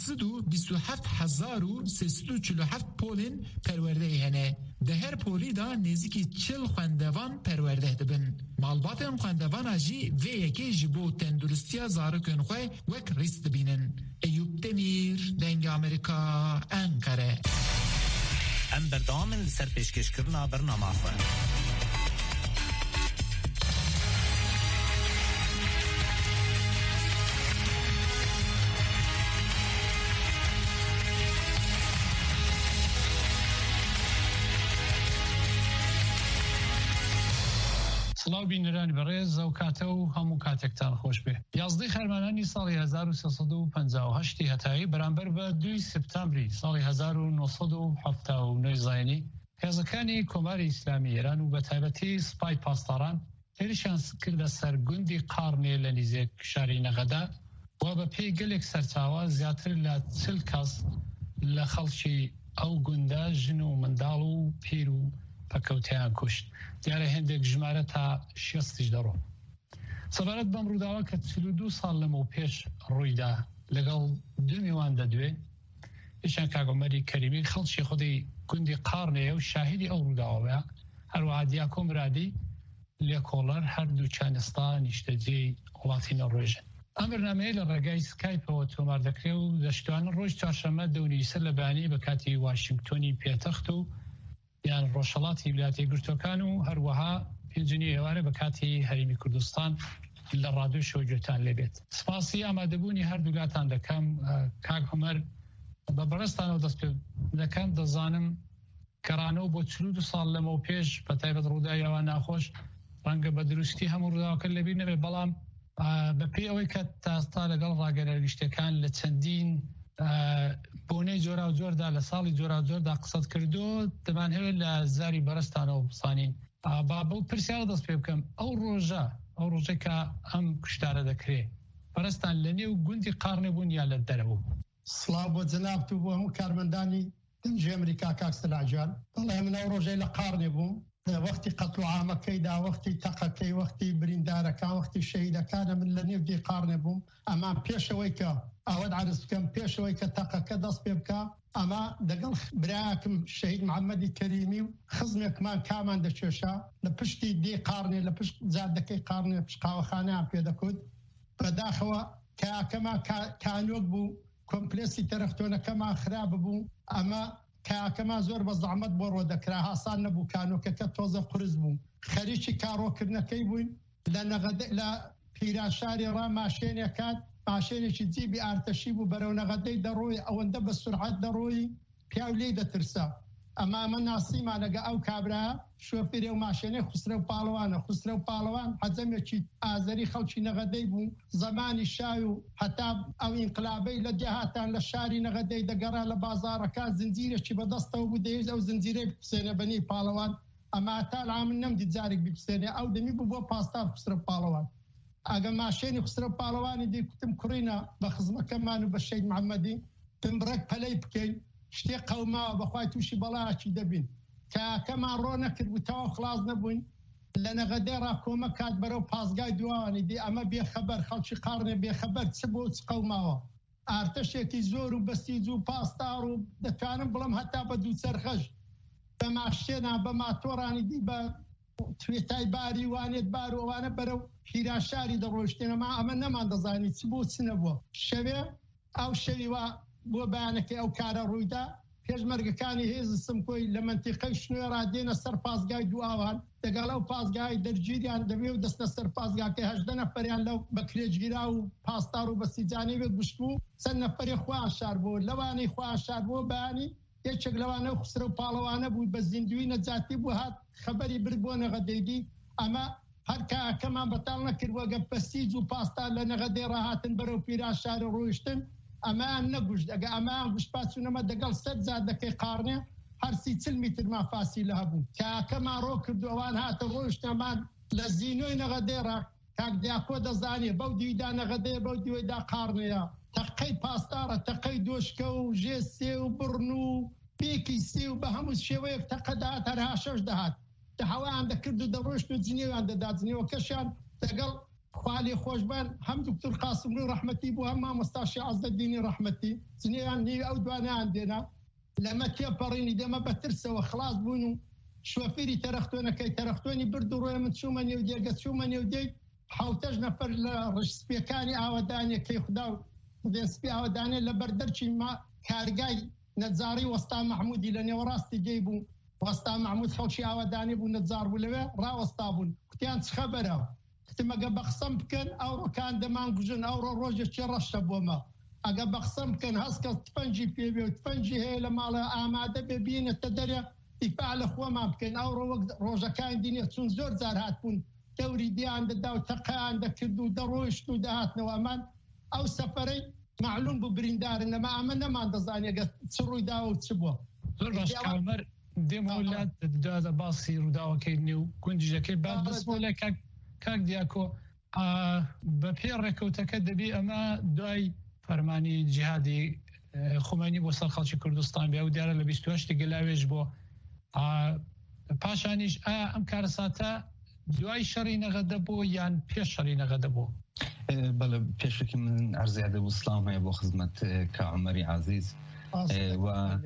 727,347 پولین پرورده هنه. ده هر پولی دا نزدیکی 40 خواندوان پرورده دبن. مالبات خواندوان آجی و یکی جبو تندرستی زارکن خواه وک ریست بینن. ایوب دمیر، دنگ امریکا، انقره. ام بردامن سر پیشکش کرنا برنامه خواه. سڵاو بینەرانی بەڕێز ئەو کاتە و هەموو کاتێکتان خۆش بێ. یازدەی خەرمانانی ساڵی 1358 هەتایی بەرامبەر بە 2 سپتامبری ساڵی 1970 زاینی هێزەکانی کۆماری ئیسلامی ئێران و بە تایبەتی سپای پاسداران هێرشیان کردە سەر گوندی قارنێ لە نزیک شاری نەغەدا و بە پێی گەلێک سەرچاوە زیاتر لە 40 کەس لە خەڵکی ئەو گوندە ژن و منداڵ و پیر و پەکەوتیان کوشت. دیارە هێندێک ژمارە تا 60 دەڕۆ. سەبارەت بەم ڕووداوە کە 42 ساڵ لەمەو پێش ڕوویدا لەگەڵ دو میوان دەدوێ یەکیان کاک عومەری کەریمی خەڵکی خودی گوندی قارنێ و شاهدی ئەو ڕووداوەیە هەروەها دیاکۆ مرادی لێکۆڵەر هەردوو چانستا نیشتەجێی وڵاتی نەڕۆژن. ئەم بەرنامەیە لە ڕێگای سکایپەوە تۆمار دەکرێت و دەشتوانە ڕۆژ چوارشەممە دەونیسە لە بەیانی بە کاتی واشنگتۆنی پێتەخت و یان ڕۆژهەڵاتی ویلایەتە یەکگرتووەکان و هەروەها پێنجنی ئێوارە بە کاتی هەرێمی کوردستان لە ڕادیۆ شۆگوێتان لێبێت. سپاسی ئامادەبوونی هەردووگاتان دەکەم. کاک عومەر بە بەڕێستانەوە دەست پێ دەکەم. دەزانم کەرانەوە بۆ 42 ساڵ لەمەوە پێش بە تایبەت ڕووداویەوە ناخۆش ڕەنگە بە دروستی هەموو ڕووداوەکە لەبیر نەبێت، بەڵام بەپێی ئەوەی کە تاستا لەگەڵ ڕاگەرەگشتەکان لە چەندین بۆنەی جۆرا و جۆردا لە ساڵی جۆرا و جۆردا قسەت کردو دەمانهەوێت لە زاری بەرزتانەوە بسانین. با بەو پرسیارە دەست پێ بکەم ئەو ڕۆژە کە ئەم کوشتارە دەکرێت بەرزتان لە نێو گوندی قارنێ بوون یا لە دەرەوە؟ سڵاو بۆ جەنابت و بۆ هەموو کارمەندانی دەنجی ئەمریکا کاک سەلاجان. بەڵێ من ئەو ڕۆژەی لە قارنێ بووم، وەختی قەتڵ و عامەکەیدا، وەختی تەقەکەی، وەختی بریندارەکان، وەختی شەهیدەکانە من لە نێو دی قارنێ بووم. ئەمان پێشەوەی کە ئەوەت عرض بکەم پێشەوەی کە تەقەکە دەست پێ بکە ئەمە دەگەڵ براکم شەهید محەممەدی کەریمی و خزمێکمان کامان دەکێشا لە پشتی دی قارنێ لە پشت زادەکەی قارنێ پشقاوەخانەیان پێدەکوت. بەداخەوە کاکەمان کانۆک بوو، کۆمپلێسی تەرەختۆنەکەمان خراپ بوو. ئەمە کاکەمان زۆر بە زەحمەت بۆ ڕۆدەکرا، هاسان نەبوو، کانۆکەکە تۆزە قورس بوو. خەریکی کارۆکردنەکەی بووین لە پیرانشاری ڕا ماشێنێکات، ماشێنێکی جیبی ئارتەشی بوو بەرەو نەغەدەی دەڕۆی، ئەوەندە بە سورعەت دەڕۆی پیاو لێی دەترسا. ئەمە ناسیمانەگە ئەو کابرا شۆفێری و ماشێنەی خوسرە و پاڵەوانە. خوسرە و پاڵەوان حەجەمێکی ئازەری خەڵکی نەغەدەی بوو، زەمانی شای و هەتا ئەو ئینقلابەی لە دێهاتان لە شاری نەغەدەی دەگەڕا لە بازارەکان زنجیرێکی بەدەستەوە بوو، دەیێت ئەو زنجیرەی بپسێنە بەنی پاڵەوان. ئەمە تا من نەمدی جارێک بپسێنێ، ئەو دەمی بوو بۆ پاسدار خوسرە و پاڵەوان. ئەگە ماشێنی خوسرە و پاڵەوانی دیکوتم کوڕینە بە خزمەکەمان و بە شەید محەممەدی تمبڕێک پەلەی بکەین، شتێک قەوماوە بەخوای تووشی بەڵایەکی دەبین. کاکەمان ڕۆ نەکرد بوو، تەواو خلاص نەبووین. لە نەغەدەی ڕا کۆمە کات بەرەو پازگای دواوانی دی ئەمە بێخەبەر، خەڵکی قارنێ بێخەبەر چ بۆ چ قەوماوە. ئارتەشێکی زۆر و بەسیج و پاسدار و دەتوانم بڵم هەتا بە دوو چەرخەش بە ماشێنە بە ماتۆڕانی دی بە توێتای باری وانێت بار وانە بەرەو پیرانشاری دەڕۆشتێنەما. ئەمە نەمان دەزانی چ بۆ چ نەبووە. شەوێ ئەو شەویوە بۆ بەیانەکەی ئەو کارە ڕوویدا پێشمەرگەکانی هێز سمکۆی لە منتیقەی شنوێ ڕادێنە سەر پازگای دواوان، دەگەڵ ئەو پازگای دەرگیریان دەبێ و دەستە سەر پازگاکەی 18 نەفەریان لەو بە کرێجگیرا و پاسدار و بەسیجانەی وێ گشت بوو. چەند نەفەری خۆیان شار بوو، لەوانەی خۆیان شار بوو بەیانی یەکێک لەوانە خوسرە و پاڵەوانە بوو بە زیندوی نەجاتی بوو، هات خەبەری برد بۆ نەغەدەیدی. ئەمە هەر کاکەمان بەتاڵ نەکرد وەگە بەسیج و پاسدار لە نەغەدەی ڕاهاتن بەرەو پیرانشاری ڕۆیشتن. ئەمان نەگوشت، ئەگە ئەمان گوشت پاچوونەمە دەگەڵ سەر زادەکەی قارنێ هەرسی 40 میترمان فاسیلە هەبوو. کاکەمان ڕۆ کردووەوان هاتە ڕۆیشتەمان لە زینۆی نەغەدەی ڕا. کاک دیاکۆ دەزانێ بەو دیویدا نەغەدەیە، بەو دیوەیدا قارنەیە. تەقەی پاسدارە، تەقەی دۆشکە و ژێسێ و بڕن و پێکی سێ و بە هەموو شێوەیەک تەقەدات هەرها 6 دەهات دەهەوایان دەکرد و دەڕۆشت و جنێویان دەدات جنێوەکەشیان لەگەڵ خوالی خۆشبان هەم دکتۆر قاسملوو ڕەحمەتی بوو هەم مامۆستا عەزەدینی ڕەحمەتی جنێویان نێوی ئەو دوانیان دێنا لەمە تێپەڕینی دەمە بە ترسەوە خلاص بوون و شوفێری تەرەختۆنەکەی تەرەختۆنی برد و ڕۆی من چوومە نێو دێگە چوومە نێو دێی 7 نەفەر لە ڕشسپیەکانی ئاوەدانیەکەی خدا و دێسپی ئاوەدانێ لە بەردەرچی ما کارگای نەجاری وەستا مەحمودی لە نێوەڕاستی دێی بوو وەستا مەحمود خەڵکی ئاوەدانی بوو نەجار بوو لەوێ ڕاوەستا بوون کوتیان چ خەبەرە کتمەگە بە قسەم بکەن ئەوڕۆکان دەمان گوژن ئەوڕۆ ڕۆژێکی ڕەشە بۆمە ئەگە بە قسەم بکەن هەست کەس تفەنجی پێبێ و تفەنجی هەیە لە ماڵە ئامادە بێ بینێتە دەرێ دیفاع لە خۆمان بکەین ئەوڕۆ وەک ڕۆژەکان دینێ چون زۆر جار هاتبوون دەوری دییان دەدا و تەقیان دەکرد و دەڕۆیشت و داهاتنەوە ئەمان ئەو سەفەرەی معلوم بوو بریندارن لەمە ئەمە نەمان دەزانێگە چ ڕوویداوە و چ بووە زۆر باش کامەر دێمە وڵات دادە باسی ڕووداوەکەی نێ و گونجەکەی بعد بەس بۆ لە کاک دیاکۆ بە پێ ڕێکەوتەکە دەبێ ئەمە دوای فەرمانی جیهادی خومینی بۆ سەر خەڵکی کوردستان بیا و دیارە لە 28 گەلاوێژ بۆ پاشانیش ئەم کارەساتە دوای شەڕی نەغەدە بۆ یان پێش شەڕی نەغەدە بۆ بەڵێ پێشێکی من ئەرزیادە و سلام هەیە بۆ خزمەت کە عومەری عەزیز و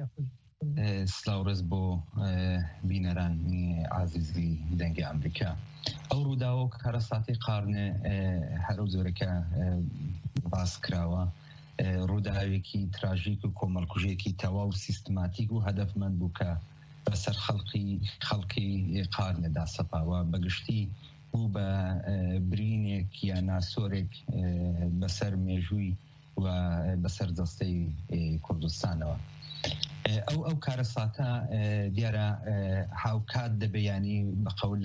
سلااوڕێز بۆ بینەرانی عزیزی دەنگی ئەمریکا ئەو ڕووداوە و کارەساتی قارنێ هەرو زۆرەکە باس کراوە ڕووداوێکی تراژیک و کۆمەڵکوژێکی تەواو سیستماتیک و هەدەفمەند بوو کە بەسەر خەڵکی قارنێدا سەپاوە بەگشتی بوو بە برینێک یا ناسۆرێک بەسەر مێژووی و بەسەر دەستەی کوردستانەوە ئەو کارەساتە دیارە هاوکات دەبیانی بەقەول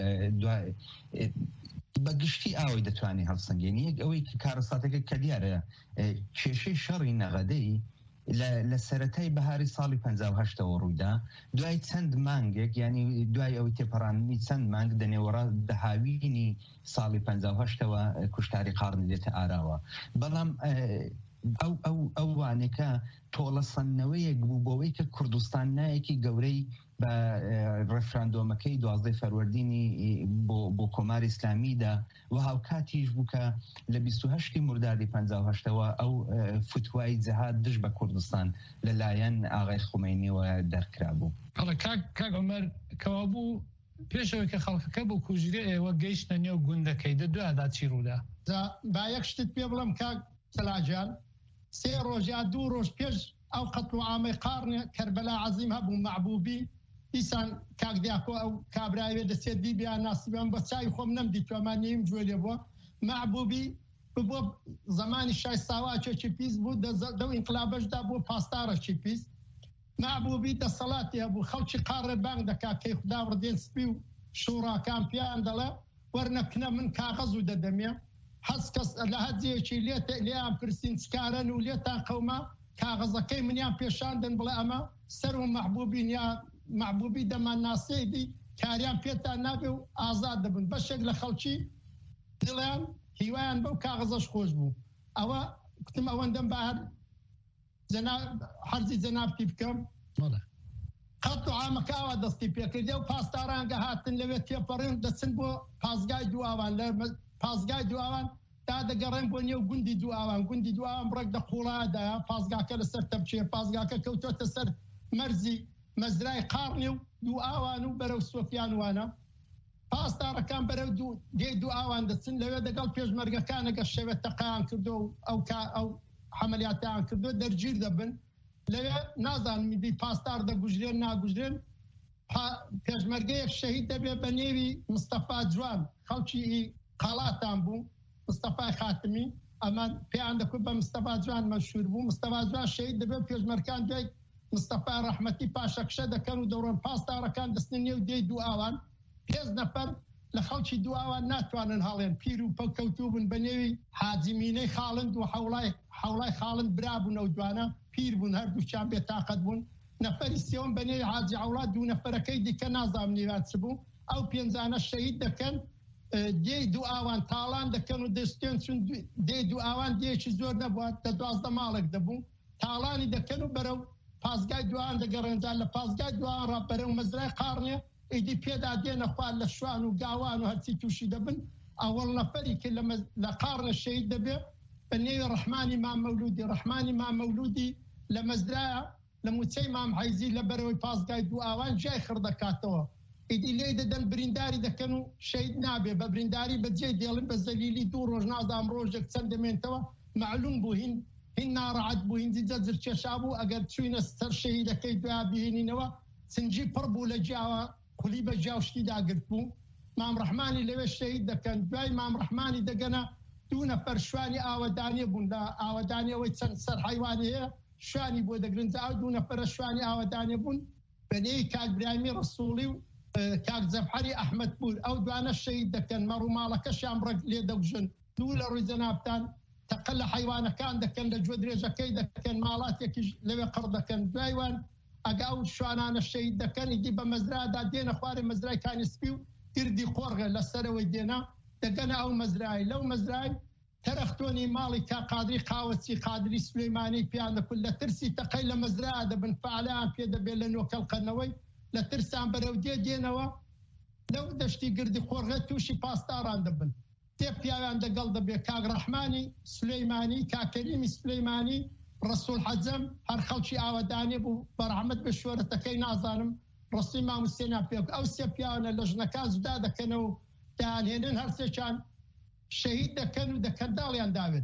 بەگشتی ئاوی دەتوانێت هەڵسەنگێنی یەک ئەوەی کارەساتەکە کە دیارە کێشەی شەڕی نەغەدەی لە سەرەتای بەهاری ساڵی 58ەوە ڕوویدا دوای چەند مانگێک ینی دوای ئەوی تێپەڕانی چەند مانگ دەنێوەڕا دەهاوینی ساڵی 58ەوە کوشتاری قارن دێتە ئاراوە بەڵام ئەو وانێکە تۆڵە سەنەوەیەک بوو بۆەوەی کە کوردستان نایەکی گەورەی بە ڕێفراندۆمەکەی 12 فەروەردینی بۆ کۆماری ئیسلامیدا و هاوکاتیش بوو کە لە 28 مردادی 58ەوە ئەو فتوای جەهاد دژ بە کوردستان لەلایەن ئاغای خومینیەوە دەرکرا بوو. کاک عومەر کەوا بوو پێشەوەی کە خەڵکەکە بۆ کوژرە ئێوە گەیشتە نێو گوندەکەی دەدوێدا چی ڕوودا؟ با یەک شتت پێ بڵم کاک سەلاجان 3 ڕۆژ یا 2 ڕۆژ پێش ئەو قەتڵ و عامەی قارنێ کەربەلا عەزیم هەبوو مەعبوبی ئیسان کاک دیاکۆ ئەو کابراوێ دەسێت دی بیان ناسیبیان بە چای خۆم نەمدی توێمان نیم جوێ لێ بووە مەعبوبی بۆ زمانی شای ساواچێکی پیس بوو دەو ئینقلابەشدا بۆ پاسدارێکی پیس مەعبوبی دەسەڵاتی هەبوو خەڵکی قارڕێ بانگ دەکات کەی خدا بڕدێن سپی و شوڕاکان پیان دەڵێ وەرنەکنە من کاغەز و دەدەمێ هەست کەس لە هەجێکی لێیان پرسین چکارن و لێتان قەوما کاغەزەکەی منیان پێشاندن بڵێ ئەمە سەر و مەحبوبین یا مەحبوبی دەمان ناسێدی کاریان پێتان نابێ و ئازاد دەبن بەشێک لە خەڵکی دڵیان هیوایان بەو کاغەزەش خۆش بوو ئەوە کوتم ئەوەندەم بە حەرزی جەنابتی بکەم قەت و عامەکەوە دەستی پێکردێ و پاسدارانگە هاتن لەوێ تێپەڕێن دەچن بۆ پازگای دوئاوان لە پازگای دوئاوان تا دەگەڕێن بۆ نێو گوندی دوئاوان گوندی دوئاوان بڕێک دە قوڵادایە پازگاکە لەسەر تەبچێ پازگاکە کەوتۆتە سەر مەرزی مەزرای قارنێ و دوئاوان و بەرەو سۆفیان وانە پاسدارەکان بەرەو دێ دوئاوان دەچن لەوێ دەگەڵ پێشمەرگەکانەگە شەوێت تەقایان کردو و ئەو حەمەلیاتیان کردو دەرگیر دەبن لەوێ نازانمیدی پاسدار دەگوژرێن ناگوژرێن پێشمەرگەیەک شەهید دەبێت بە نێوی مستەفا جوان خەڵکی قاڵاتان بوو مستەفای خاتمی ئەمان پێیان دەکوت بە مستەفا جوان مەشهور بوو مستەفا جوان شەهید دەبێت پێشمەرگەکان دوای مستەفا ڕەحمەتی پاشەکشە دەکەن و دەوڕۆن پاسدارەکان دەستن نێو دێی دوئاوان 5 نەفەر لە خەڵکی دوئاوان ناتوانن هەڵێن پیر و پەکەوتوو بن بە نێوی حاجیمینەی خاڵند و حەوڵای خاڵند برابوون ئەو دوانە پیر بوون هەردووچیان بێتاقەت بوون نەفەری سێوەم بە نێوی حاجی عەوڵا 2 نەفەرەکەی دیکە نازام نێوان چ بوو ئەو 5 شەهید دەکەن دێی دوئاوان تاڵان دەکەن و دەستێن چون دێی دوئاوان دێکی زۆر نەبووە 12 ماڵێک دەبوو تاڵانی دەکەن و بەرەو پازگای دوان دەگەڕێنجان لە پازگای دوان ڕاپەرە و مەزرای قارنێ ئیدی پێدا دێنە خوار لە شوان و گاوان و هەرچی تووشی دەبن ئەوەڵ نەفەری کە لە قارنە شەید دەبێ بە نێوی ڕەحمانی مام مەولودی لە مەزرایە لە موچەی مام حەیزی لە بەرەوەی پازگای دو ئاوان جای خڕدەکاتەوە ئیدی لێ دەدەن برینداری دەکەن و شەید نابێ بە برینداری بەجێ دێڵن بە زەلیلی 2 ڕۆژ نازام ڕۆژێک چەند دەمێنتەوە معلوم بوو هین ناڕەعەت بوو هینجی جەجر کێشا بوو ئەگەر چوینە سەر شەهیدەکەی دوای بهێنینەوە سنجی پڕ بوو لە جیاوە خولی بە جیاوشتی داگرت بوو مام ڕەحمانی لەوێ شەهید دەکەن دوای مام ڕەحمانی دەگەنە 2 نەفەر شوانی ئاوەدانیە بوون لە ئاوەدانیەوەی چەند سەر حیوانی هەیە شوانی بۆ دەگرن ئەو 2 نەفەرە شوانی ئاوەدانیە بوون بەنێوی کاک برامی ڕسوڵی و کاک زەفحەری ئەحمەد بوون ئەو دوانە شەهید دەکەن مەڕ و ماڵەکەشیان ڕێک لێ دەوژن 2 لە ڕووی جەنابتان تەقل لە حیوانەکان دەکەن لە گوێ درێژەکەی دەکەن ماڵاتێکیش لەوێ قڕ دەکەن دوایوان ئەگا ئەو شوانانە شەهید دەکەن ئیدی بە مەزرادا دێنە خوارێ مەزرای کانیسپی و گردی قۆڕغێ لەسەرەوەی دێنا دەگەنە ئەو مەزرای لەو مەزرای تەرەختۆنی ماڵی کا قادری قاوەچی قادری سلەیمانی پیان دەکول لە ترسی تەقەی لە مەزرا دەبن فعلان پێ دەبێت لە نۆکەڵقەنەوەی لە ترسان بەرەو دێنەوە لەو دەشتی گردی قۆڕغێ تووشی پاسداران دەبن تێ پیاویان دەگەڵ دەبێت کاک ڕەحمانی سلەیمانی کاکەریمی سلەیمانی ڕسوول حەجەم هەر خەڵکی ئاوەدانێ بوو بەڕەحمەت بە شۆرەتەکەی نازانم ڕسووی مام حوسێنا پێ ئەو سێ پیاوانە لە ژنەکان جودا دەکەنەوە و دایانهێنن هەرسێکیان شەهید دەکەن و دەکەنداڵیان داوێت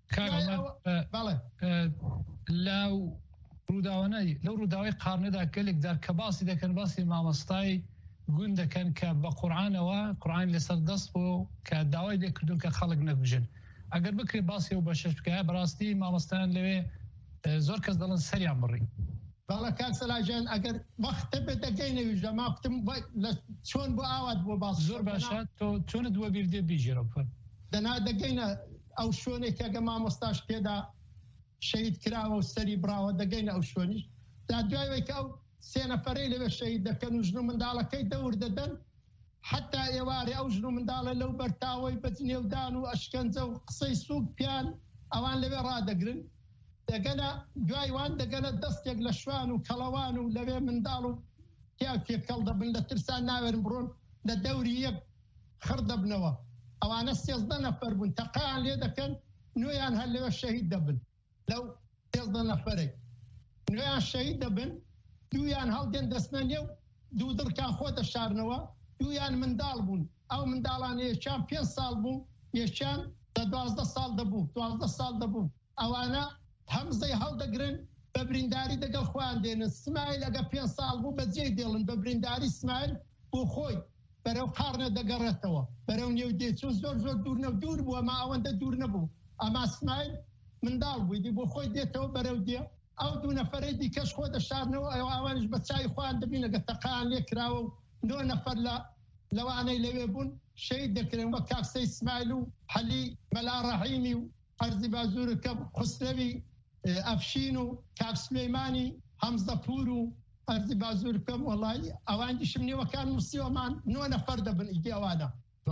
لەو ڕووداوەی قارنەدا گەلێک دار کە باسی دەکەن باسی مامۆستای گوون دەکەن کە بە قورعانەوە قورعان لەسەر دەست بوو کە داوای لێکردون کە خەڵک نەبژن ئەگەر بکرێ باسی و بەشش بکە بەڕاستی مامۆستایان لەوێ زۆر کەس دەڵن سەریان بڕی باڵە کاک سەلاجان ئەگەر وەختە بێت دەگەینەویژە ماکتم چۆن بۆ ئاوات بۆ باس زۆر باشە تۆ چۆنت وە بیردێ بیژێرە دەنا دەگەینە ئەو شوێنێک کەگە مامۆستاش پێدا شەهید کراوە و سەری براوە دەگەینە ئەو شوێنیش دا دوایەوەی کە ئەو 3 نەفەرەی لەوێ شەهید دەکەن و ژن و منداڵەکەی دەور دەدەن حتا ئێوارێ ئەو ژن و منداڵە لەو بەرتاوەی بەجنێودان و ئەشکەنجە و قسەی سووک پیان ئەوان لەوێ ڕادەگرن دەگەنە دوایوان دەگەنە دەستێک لە شوان و کەڵەوان و لەوێ منداڵ و پیاو تێکەڵ دەبن لە ترسان ناوێرن بڕۆن لە دەوری یەک خڕ دەبنەوە ئەوانە 13 نەفەر بوون تەقەیان لێ دەکەن 9یان هەر لەوێ شەهید دەبن لەو 13 نەفەرەی 9یان شەهید دەبن 2یان هەڵدێن دەستنە نێو 2 دڕکان خۆ دەشارنەوە 2یان منداڵ بوون ئەو منداڵان یەکیان 5 ساڵ بوو یەکیان 12 ساڵ دەبوو 12 ساڵ دەبوو ئەوانە هەمزەی هەڵدەگرن بە برینداری دەگەڵ خۆیان دێنن سمایل ئەگە 5 ساڵ بوو بەجێ دێڵن بە برینداری سمایل بۆ خۆی بەرەو قارنە دەگەڕێتەوە بەرەو نێو دێچوو زۆر دوور بووە ما ئەوەندە دوور نەبوو ئەما سمایل منداڵ بوویدی بۆ خۆی دێتەوە بەرەو دێ ئەو 2 نەفەرەی دیکەش خۆ دەشارنەوە ئەو ئەوانش بە چای خۆیان دەبینەگە تەقان لێ کراوە و 9 نەفەر لەوانەی لەوێ بوون شەهید دەکرێن وە کاکسەی اسماعیل و حەلی مەلا ڕەحیمی و عەرزی بازوورکە خوسرەوی ئەفشین و کاک سلەیمانی هەمزە پور و عەرزی بازوورکەم وەڵی ئەوانیشم نێوەکان موسیۆمان 9 نەفەر دەبن ئیدی ئەوانە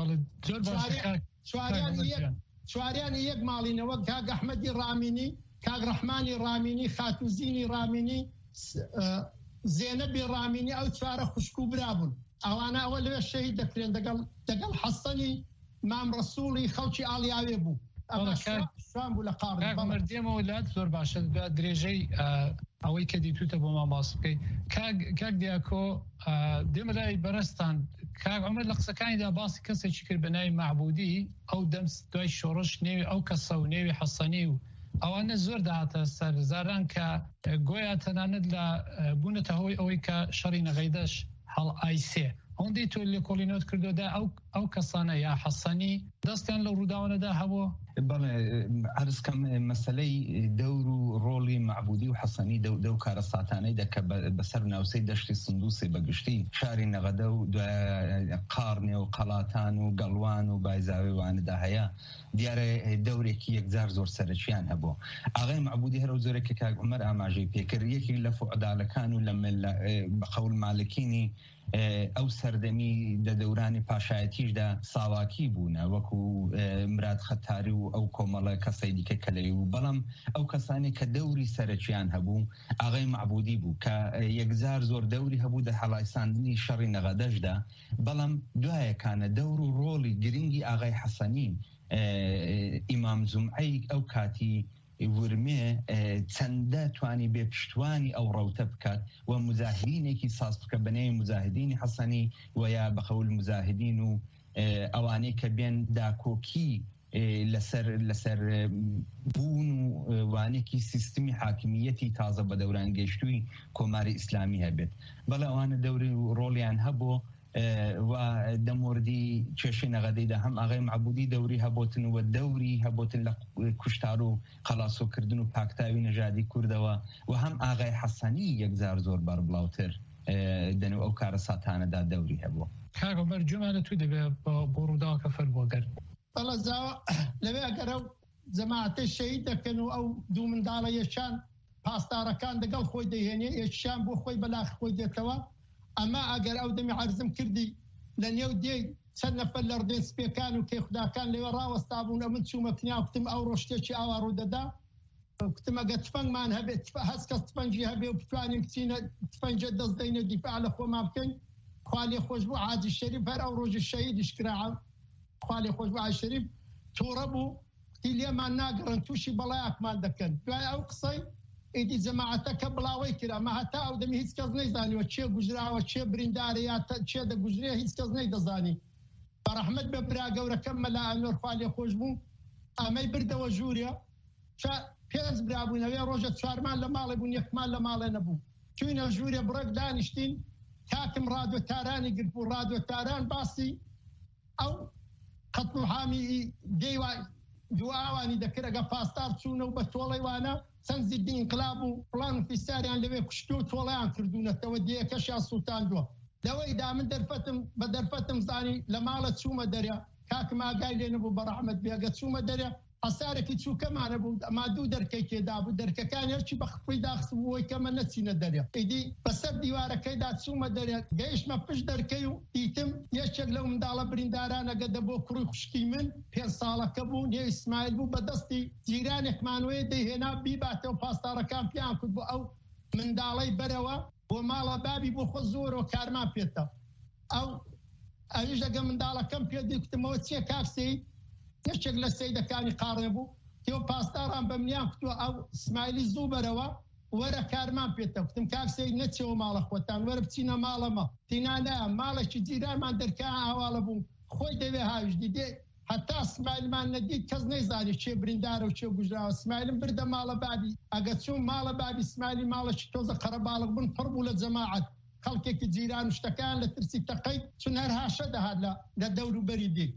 چواریانی یەک ماڵینەوە کاک ئەحمەدی ڕامینی کاک ڕەحمانی ڕامینی خاتوزینی ڕامینی زێنەبی ڕامینی ئەو 4 خوشک و برابوون ئەوانە ئەوە لەوێ شەهید دەکرێن دەگەڵ حەسەنی مام ڕەسوڵی خەڵکی ئاڵیاوێ بوو شوان بوو لە قاڕمەردێمەوە لات زۆر باشە درێژەی ئەوەی کە دیتوتە بۆ ما باس بکەیت کاک دیاکۆ دێمە لای بەرەستان کاک عومەر لە قسەکانیدا باسی کەسێکی کرد بە ناوی معبودی ئەو دەم دوای شۆڕش نێوی ئەو کەسە و نێوی حەسەنی و ئەوانە زۆر داهاتە سەر زاران کە گۆیا تەنانەت لە بوونەتە هۆی ئەوەی کە شەڕی نەغەیدەش هەڵ ئایسێ ئەوەندەی تۆ لێ کۆڵینۆت کردودا ئەو کەسانە یا حەسەنی دەستیان لە ڕووداوەنەدا هەبوو عرضکەم مەسلەی دەور و ڕۆڵی معبودی و حەسەنی دەو کارە ساتانەی دەکە بەسەر ناوسەی دەشتی سندوسی بەگشتی شاری نەغەدە و قارنێ و قەڵاتان و گەڵوان و بایزاوێوانەدا هەیە دیارە دەورێکی یەکجار زۆر سەرچیان هەبوو ئاغای معبودی هەرە زۆرێکی کاک عومەر ئاماژەی پێکرد یەکی لە فوعدالەکان و لە بە قەول مالکینی ئەو سەردەمی دە دەورانی پاشایەتی کاتێکیشدا ساواکی بوونە وەکو مراد خەتاری و ئەو کۆمەڵە کەسەی دیکە کەلەی و بەڵام ئەو کەسانی کە دەوری سەرەکیان هەبوو ئاغای معبودی بوو کە یەکجار زۆر دەوری هەبوو دە هەڵایساندنی شەڕی نەغەدەشدا بەڵام دوایەکانە دەور و ڕۆڵی گرنگی ئاغای حەسەنی ئیمام جومعەی ئەو کاتی ورمێ چەندە توانی بێ پشتوانی ئەو ڕەوتە بکات و مجاهدینێکی ساز بکە بنەی مجاهدینی حەسەنی و یا بەخەول مجاهدین و ئەوانەی کە بێن داکۆکی لەسەر بوون و وانێکی سیستمی حاکمیەتی تازە بە دەوران گەیشتووی کۆماری ئیسلامی هەبێت بەڵێ ئەوانە دەوری ڕۆڵیان هەبوو و دەموردی کێشەی نەغەدەیدا هەم ئاغای معبودی دەوری هەبوتن و دەوری هەبوتن لە کوشتار و خەلاسۆکردن و پاکتاوی نەژادی کوردەوە و هەم ئاغای حەسەنی یەکجار زۆر بەربڵاوتر دەنو ئەو کارە ساتانەدا دەوری هەبوو. کاگۆمەر جومانە تو دەبێت بۆ ڕووداوەکە فەربووەگەر بەڵە زاوە لەوێ ئەگەر ئەو جەماعەتەی شەهید دەکەن و ئەو دوو منداڵە یەکیان پاسدارەکان دەگەڵ خۆی دەهێنێ یەکیان بۆ خۆی بەلاخ خۆی دێتەوە ئەمە ئەگەر ئەو دەمی عەرزم کردی لە نێو دێ چەند نەفەر لە ڕدێن سپێکان و کێخوداکان لەوێ ڕاوەستا بوون ئەمن چوومە کنیا وتم ئەو ڕۆشتێکی ئاوا ڕوودەدا وتم ئەگەر تفەنگمان هەبێت هەست کەس تفەنگی هەبێ و بتوانین بچینە تفەنجە دەستدەینە دیفاع لە خۆمان بکەین خوا لێ خۆش بوو حاجی شەریف هەر ئەو ڕۆژی شەهیدیش کرا خوا لێ خۆش بوو حاجی شەریف تووڕە بوو تی لێمان ناگەڕن تووشی بەڵایەکمان دەکەن دوای ئەو قسەی ئیدی جەماعەتەکە بڵاوی کرا مە هەتا ئەو دەمی هیچ کەس نەیزانیوە چێ گوژراوە چێ بریندارە یا چێ دەگوژرێ هیچ کەس نەیدەزانی بەڕەحمەت بە برا گەورەکەم مەلا ئەنوەر خوا لێ خۆش بوو ئەمەی بردەوە ژوورێ پێنج برا بوونەوێ ڕۆژە چوارمان لە ماڵێ بوون یەکمان لە ماڵێ نەبوو چوینە ژوورێ بڕێک دانیشتین کاکم ڕادۆتارانی گرت بوو ڕادۆتاران باسی ئەو قەتڵ و حامی دواوانی دەکرد ئەگە پاسدار چوونە و بە تۆڵەی وانە چەند زیدی ئینقلاب و پڵان و فیساریان لەوێ کوشتو و تۆڵەیان کردوونەتەوە دیەکەشیان سووتاندووە لەوەیدا من بە دەرفەتم زانی لە ماڵە چوومە دەرێ کاکم ئاگای لێ نەبوو بەڕەحمەت بێگە چوومە دەرێ ئەسارێکی چووکەمانە بوو ئەما دوو دەرکەی تێدا بوو دەرکەکان هەرچی بە خپۆی داخستبووەوەی کەمە نەچینە دەرێ ئیدی بەسەر دیوارەکەیدا چوومە دەرێ گەیشتمە پشت دەرکەی و دیتم یەکێک لەو منداڵە بریندارانەگە دەبۆ کوڕی خوشکی من 5 ساڵەکە بوو نێ ئیسماعیل بوو بەدەستی جیرانێکمانوەیە دەیهێنا بیباتەوە پاسدارەکان پیان کرد بۆ ئەو منداڵەی بەرەوە بۆ ماڵە بابی بۆ خۆ زۆرەوە کارمان پێتە ئەو ئەویش ئەگە منداڵەکەم پێ دیکتمەوە چیە کاکسەی یەکێک لە سەیدەکانی قاڕێ بوو تێو پاسداران بە منیان کتووە ئەو ئیسماعیلی زوو بەرەوە وەرە کارمان پێتە وتم کاکسەی نەچێەوە ماڵە خۆتان وەرە بچینە ماڵەمە تینانە ماڵێکی جیرانمان دەرکا هاواڵە بوو خۆی دەوێ هاویشتی دێ هەتا ئیسماعیلمان نەدیت کەس نەیزانی چێ بریندارە و چێ گوژراوە ئیسماعیلم بردە ماڵە بابی ئەگە چوون ماڵە بابی ئیسماعیلی ماڵێکی تۆزە قەرەباڵغ بوون پڕ بوو لە جەماعەت خەڵکێکی جیران و شتەکان لە ترسی تەقەی چون هەر هاشە دەهات لە دەوروبەری دی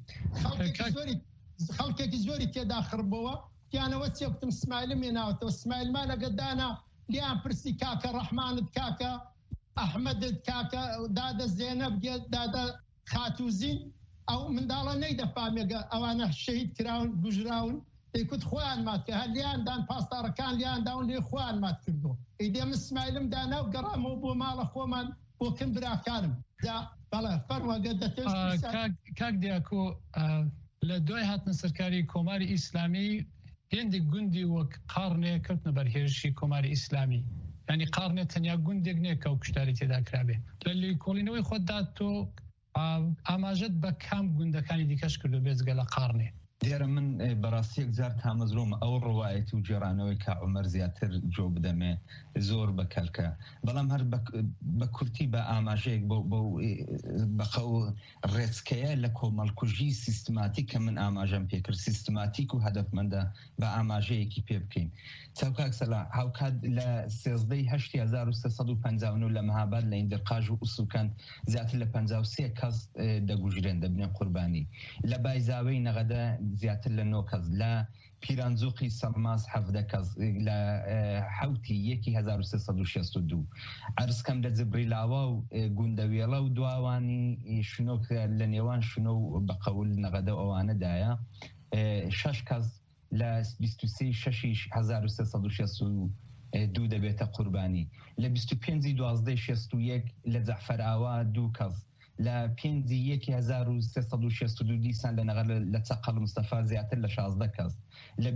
خەڵکێکی زۆری تێدا خڕبەوە یانەوە چێ وتم ئیسماعیلم هێناوەتەوە ئیسماعیلمان ئەگە دانا لیان پرسی کاکە ڕەحمانت کاکە ئەحمەدت کاکە دادە زێنەب دادە خاتوزین ئەو منداڵە نەیدەفامێگە ئەوانە شەهید کراون گوژراون دەیکوت خۆیان ماتکە هەر لیاندان پاسدارەکان لیانداون لێ خۆیان مات کردو ئیدێم ئیسماعیلم دانا و گەڕامەوە بۆ ماڵە خۆمان بۆکن براکانم بەڵێ فەرمووەگە دەتێت کاک دیاکۆ لە دوای هاتنە سەرکاری کۆماری ئیسلامی هێندێک گوندی وەک قاڕنێ کەوتنە بەرهێرشی کۆماری ئیسلامی ینی قاڕنێ تەنیا گوندێک نێکە و کوشتاری تێدا کرابێ لە لێکۆڵینەوەی خۆتدا تۆ ئاماژەت بە کام گوندەکانی دیکەش کردو بێزگە لە قاڕنێ دیارە من بەڕاستی یەکجار تامەزرۆم ئەو ڕواایەتی و جێرانەوەی کە عومەر زیاتر جۆ بدەمێ زۆر بەکەلکە بەڵام هەر بە کورتی بە ئاماژەیەک بەخەو ڕێچکەیە لە کۆمەڵکوژی سیستماتیک کە من ئاماژەم پێکرد سیستماتیک و هەدەفمەندە بە ئاماژەیەکی پێ بکەین چاوکاکسەلا هاوکات لە 1350 لە مەهاباد لە ئیندرقاژ و ئوسوکەند زیاتر لە 53 کەس دەگوژرێن دەبنێن قوربانی لە بایزاوەی نەغەدە زیاتر لە 9 کەس لە پیرانزوقی سەرماز 17 کەس لە حوتی 1362 عرزکەم لە جبریلاوە و گوندەوێڵە و دواوانی شنۆک لە نێوان شنۆ و بەقەول نەغەدە ئەوانەدایە 6 کەس لە 2362 دەبێتە قوربانی لە 25/12/61 لە جەعفەرئاوا 2 کەس لە 5,1362 دیسان لە چەقەڵ مستەفا زیاتر لە 16 کەس لە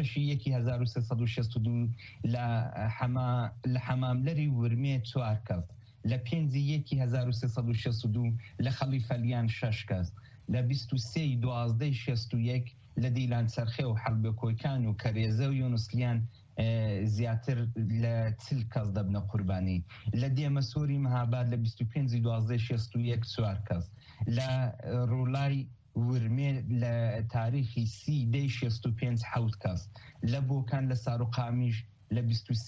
26,1362 لە حەماملەری ورمێ 4 کەس لە 5,1362 لە خەلیفەلیان 6 کەس لە 23/12/61 لە دیلان سەرخێ و حەلبێکۆیکان و کەرێزە و یۆنسلیان زیاتر لە 40 کەس دەبنە قوربانی لە دێمەسۆری مەهاباد لە 25/12/61 4 کەس لە ڕوولای ورمێ لە تاریخی 30/65 7 کەس لە بۆکان لە ساروقامیش لە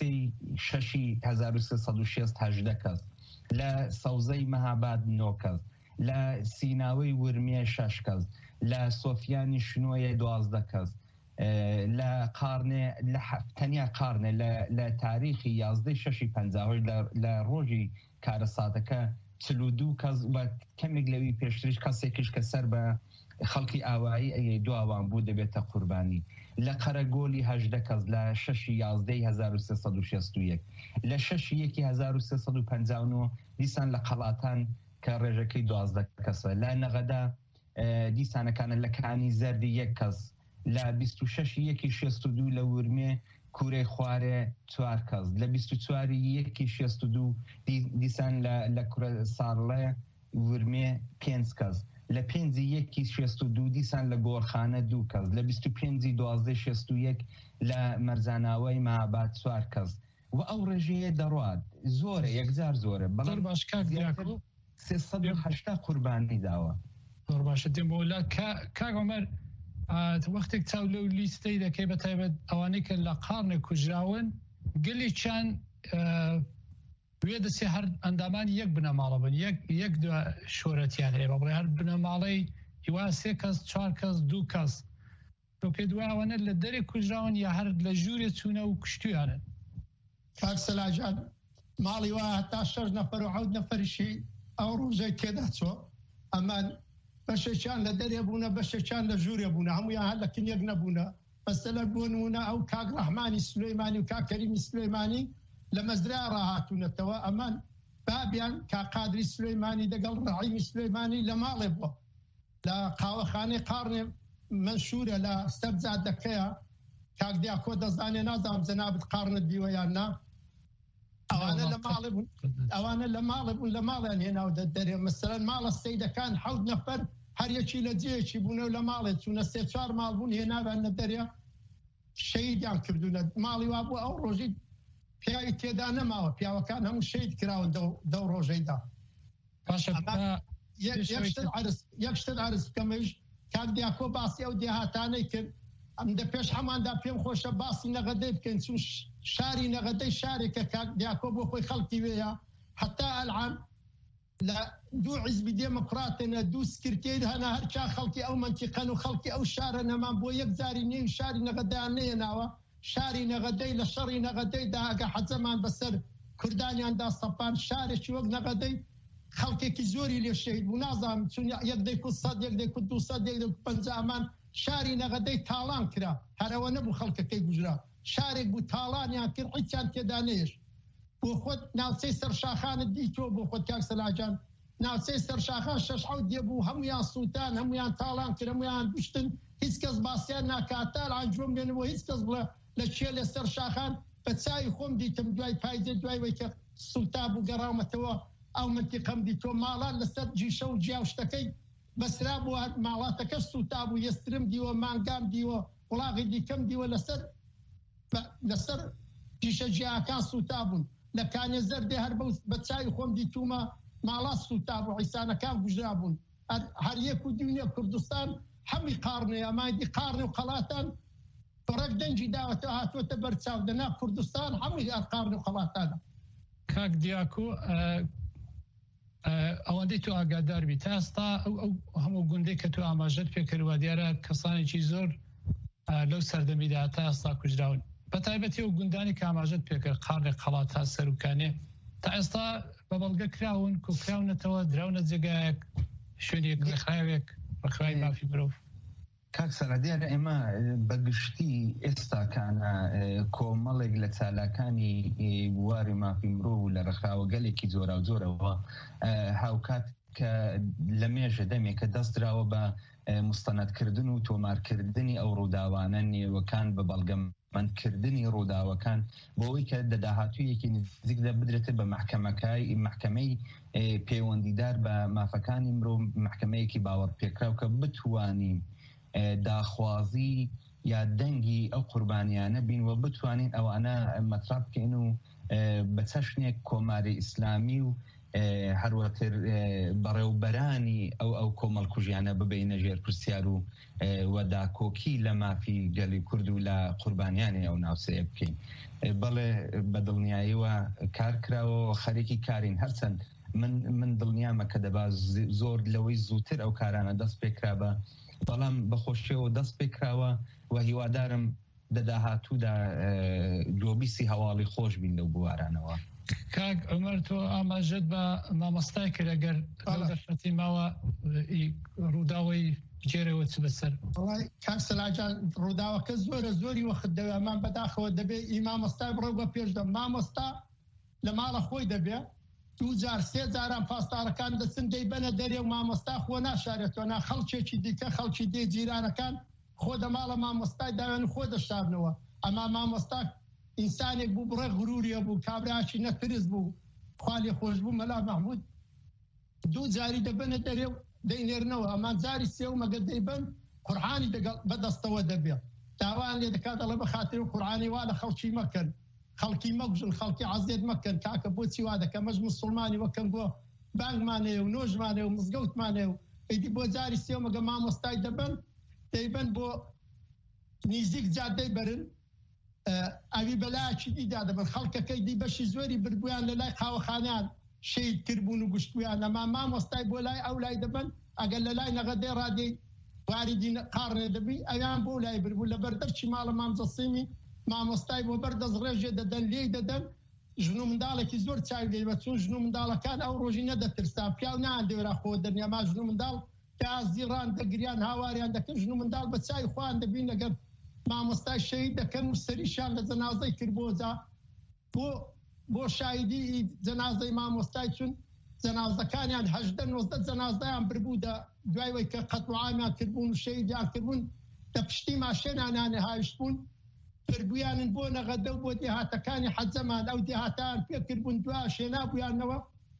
23/6/1360 18 کەس لە سەوزەی مەهاباد 9 کەس لە سیناوەی ورمێ 6 کەس لە سۆفیانی شنۆیە 12 کەس لە قارنێ تەنیا قارنێ لە تاریخی 11/6/50 لە ڕۆژی کارە ساتەکە 42 کەس بە کەمێک لەوی پێشتریش کەسێکیش کە سەر بە خەڵکی ئاوایی ئەیە دواوان بوو دەبێتە قوربانی لە قەرەگۆلی 18 کەس لە 6/11/1361 لە 6/1/1359 دیسان لە قەڵاتان کە ڕێژەکەی 12 کەسە لە نەغەدا دیسانەکانە لە کانی زەردی 1 کەس لە 26/1/62 لە ورمێ کوورەی خوارێ 4 کەس لە 24/1/62 دیسان لە کورە ساڵێ ورمێ 5 کەس لە 5/1/62 دیسان لە گۆڕخانە 2 کەس لە 25/12/61 لە مەرزاناوەی مەهاباد 4 کەس و ئەو ڕێژەیە دەڕوات زۆرە یەکجار زۆرە بەڵام باش کاک 380 قوربانی داوە زۆر باشە دێم بۆ لە کاک عومەر وەختێک چاو لەو لیستەی دەکەی بە تایبەت ئەوانەی کە لە قارنێ کوژراون گەلی چەند وێ دەسێ هەر ئەندامانی یەک بنەماڵە بن یەک شۆرەتیان هەیە بەڵێ هەر بنەماڵەی هیوا 3 کەس 4 کەس 2 کەس تۆ پێ دوای ئەوانە لە دەرێ کوژراون یا هەر لە ژوورێ چوونە و کشتویانن کاک سەلاجان ماڵی وایە هەتا 6 نەفەر و 7 نەفەریشی ئەو ڕۆژەی تێدا چۆ ئەمان بەشێکیان لە دەرێ بوونە بەشێکیان لە ژوورێ بوونە هەمویان هەر لە کنیەک نەبوونە مەسەلە بۆ نمونە ئەو کاک ڕەحمانی سلەیمانی و کاک کەریمی سلەیمانی لە مەزرا ڕاهاتوونەتەوە ئەمان بابیان کاک قادری سلەیمانی دەگەڵ ڕەحیمی سلەیمانی لە ماڵێ بووە لە قاوەخانەی قارنێ منشورە لە سەر جادەکەیە کاک دیاکۆ دەزانێ نازانم جەنابەت قارنت دیوە یان نا ئەوانە لە ماڵێ بوون ئەوانە لە ماڵێ بوون لە ماڵیان هێناو دەرێ مەسەلەن ماڵە سەیدەکان 7 نەفەر هەر یەکی لە جێیەکی بوونە و لە ماڵێ چوونە 3-4 ماڵ بوون هێناوان لە دەرێ شەیدیان کردوونە ماڵی وا بوو ئەو ڕۆژی پیاوی تێدا نەماوە پیاوەکان هەموو شەید کراون دەو ڕۆژەیدا یەک شتر عرض بکەمەش کاک دیاکۆ باسی ئەو دێهاتانەی کرد ئەم دە پێش هەماندا پێم خۆشە باسی نەغەدەی بکەین چون شاری نەغەدەی شارێکە کاک دیاکۆ بۆ خۆی خەڵکی وێیە حتا ئەلعان لە 2 حیزبی دێمۆکراتێنە 2 سکرتێر هەنا هەرچا خەڵکی ئەو منتیقەن و خەڵکی ئەو شارە نەمان بۆ یەک جاری نێوی شاری نەغەدەیان نێناوە شاری نەغەدەی لە شەڕی نەغەدەیدا ئەگە حەجەمان بەسەر کوردانیاندا سەپان شارێکی وەک نەغەدەی خەڵکێکی زۆری لێ شەهید بوو نازانم چون 1,200 ئەمان شاری نەغەدەی تاڵان کرا هەرەوە نەبوو خەڵکەکەی کوژرا شارێک بوو تاڵانیان کرد هیچیان تێدا نێش بۆ خۆت ناوچەی سەرشاخانت دیتۆ بۆ خۆت کاک سەلاجان ناوچەی سەرشاخان 6-7 دێبوو هەمویان سووتان هەمویان تاڵان کرد هەمویان کوشتن هیچ کەس باسییان ناکاتال ئەنجۆم بێنەوە هیچ کەس بڵێ لە چێ لە سەرشاخان بە چاوی خۆم دیتم دوای پایزێ دوای وەی کە سووتا بوو گەڕاومەتەوە ئەو منتیقەم دیتۆ ماڵان لەسەر جیشە و جیاو شتەکەی بەسرا بوو ماڵاتەکە سووتا بوو یەسترم دیوە مانگام دیوە وڵاغی دیکەم دیوە لەسەر جیشە جیاکان سووتا بوون لە کانێ زەردێ هەر بە چاوی خۆم دیتومە ماڵات سووتا بوو عیسانەکان کوژرا بوون هەر یەک و دوونیە کوردستان هەمی قارنێ ئەمایدی قارنێ و قەڵاتان ڕێک دەنجی داوەتە هاتووەتە بەرچاو دەنا کوردستان هەمووی قارنێ و قەڵاتانە کاک دیاکۆ ئەوەندەی تۆ ئاگاداربی تا ئێستا ئەو هەموو گوندەی کە تۆ ئاماژەت پێکردوە دیارە کەسانێکی زۆر لەو سەردەمیدا تا ئێستا کوژراون بە تایبەتی ئەو گوندانی کە ئاماژەت پێکرد قارنێ قەڵات تا سەرروکانێ تا ئێستا بە بەڵگە کراون کوکراونەتەوە دراونە جێگایەک شوێنێک ڕێکخراوێک ڕێکخراوی مافی مرۆڤ کاک سەرادیارە ئێمە بەگشتی ئێستاکانە کۆمەڵێک لە چالاکانی بواری مافی مرۆڤ و لە ڕێکخراوە گەلێکی زۆرە و زۆرەوە هاوکات کە لە مێژە دەمێک کە دەست درراوە بە مستەنەدکردن و تۆمارکردنی ئەو ڕووداوانە نێوەکان بە بەڵگەمەندکردنی ڕووداوەکان بۆەوەی کە دەداهاتوویەکی نزیک دە بدرێتە بە محکەمەی پەیوەندیدار بە مافەکانی مرۆ محکەمەیەکی باوەڕ پێکراو کە بتوانین داخوازی یا دەنگی ئەو قوربانیانە بین و بتوانین ئەوانە مەتراب بکەین و بە چەشنێک کۆماری ئیسلامی و هەروەتر بەڕێوبەرانی ئەو کۆمەڵکوژیانە ببینە ژێر پرسیار و وەداکۆکی لە مافی گەلی کورد و لە قوربانیانی ئەو ناوسەیە بکەین. بەڵێ بە دڵنیاییەوە کار کراوە خەریکی کارین هەرچەند من دڵنیامە کە دەبا زۆر لەوەی زووتر ئەو کارانە دەست پێکرا بە بەڵام بەخۆشیەوە دەست پێکراوە و هیوادارم دەداهاتوودا جۆبیسی هەواڵی خۆش بین لەو بوارانەوە. کاک عمەر تۆ ئاماژەت بە مامۆستای کرد ئەگەر دەرفەتی ماوە ڕووداوەی جێرەوە چ بەسەر کاک سەلاجان ڕووداوەکە زۆری وەخت دەوێمان بەداخەوە دەبێ مامۆستای بڕێ بە پێشدەم مامۆستا لە ماڵە خۆی دەبێ 2 جاران پاسدارەکان دەچن دەیبەنە دەرێ و مامۆستا خۆ ناشارێتەوە نا خەڵکێکی دیکە خەڵکی دێ جیرانەکان خۆ دەماڵە مامۆستای داوێن خۆ دەشارنەوە ئەما مامۆستا ئینسانێک بوو بڕێ غروریە بوو کابراکی نەترس بوو خالی خۆش بوو مەلا مەحموود 2 جاری دەبەنە دەرێ و دەینێرنەوە ئەمان جاری سێوم ئەگەر دەیبەن قورعانی بەدەستەوە دەبێت داوان لێ دەکات دەڵێ بەخاتر و قورعانی وا لە خەڵکی مەکەن خەڵکی مەگوژن خەڵکی عەزیەت مەکەن کاکە بۆچی وا دەکەم مەش موسڵمانی وەکەم بۆ بانگمانەیە و نۆژمانەیە و مزگەوتمانەیە و ئەیدی بۆ جاری سێوم ئەگە مامۆستای دەیبەن بۆ نزیک جادەی بەرن ئەوی بەلایەکی دیدا دەبن خەڵکەکەی دی بەشی زۆری بردبوویان لە لای قاوەخانەیان شەید کردبوون و گشتبوویان ئەما مامۆستای بۆ لای ئەو لای دەبن ئەگەر لە لای نەغەدەی ڕادەی واریدی قاڕێ دەبی ئەویان بۆ لای بردبوو لە بەردەرچی ماڵە مامزەسیمی مامۆستای بۆ بەردەست ڕێژێ دەدەن لێی دەدەن ژن و منداڵێکی زۆر چاوی لێ چون ژن و منداڵەکان ئەو ڕۆژی نەدەترسان پیاو نان دەوێرا خۆ دەرنیاما ژن و منداڵ تازیڕان دەگریان هاواریان دەکەن ژن و منداڵ بە چای خوان دەبین لەگەر مامۆستای شەهید دەکەن و سەریشان لە جەنازەی کرد بۆ شایدی جەنازەی مامۆستای چون جەنازەکانیان 19 جەنازەیان بربوو دوایەوەی کە قەتڵ عامیان کردبوون و شەهیدیان کردبوون دە پشتی ماشێنانیان هاویشت بوون بردبوویانن بۆ نەغەدە و بۆ دێهاتەکانی حەجەمان ئەو دێهاتیان پێکردبوون دوا شێنابوویانەوە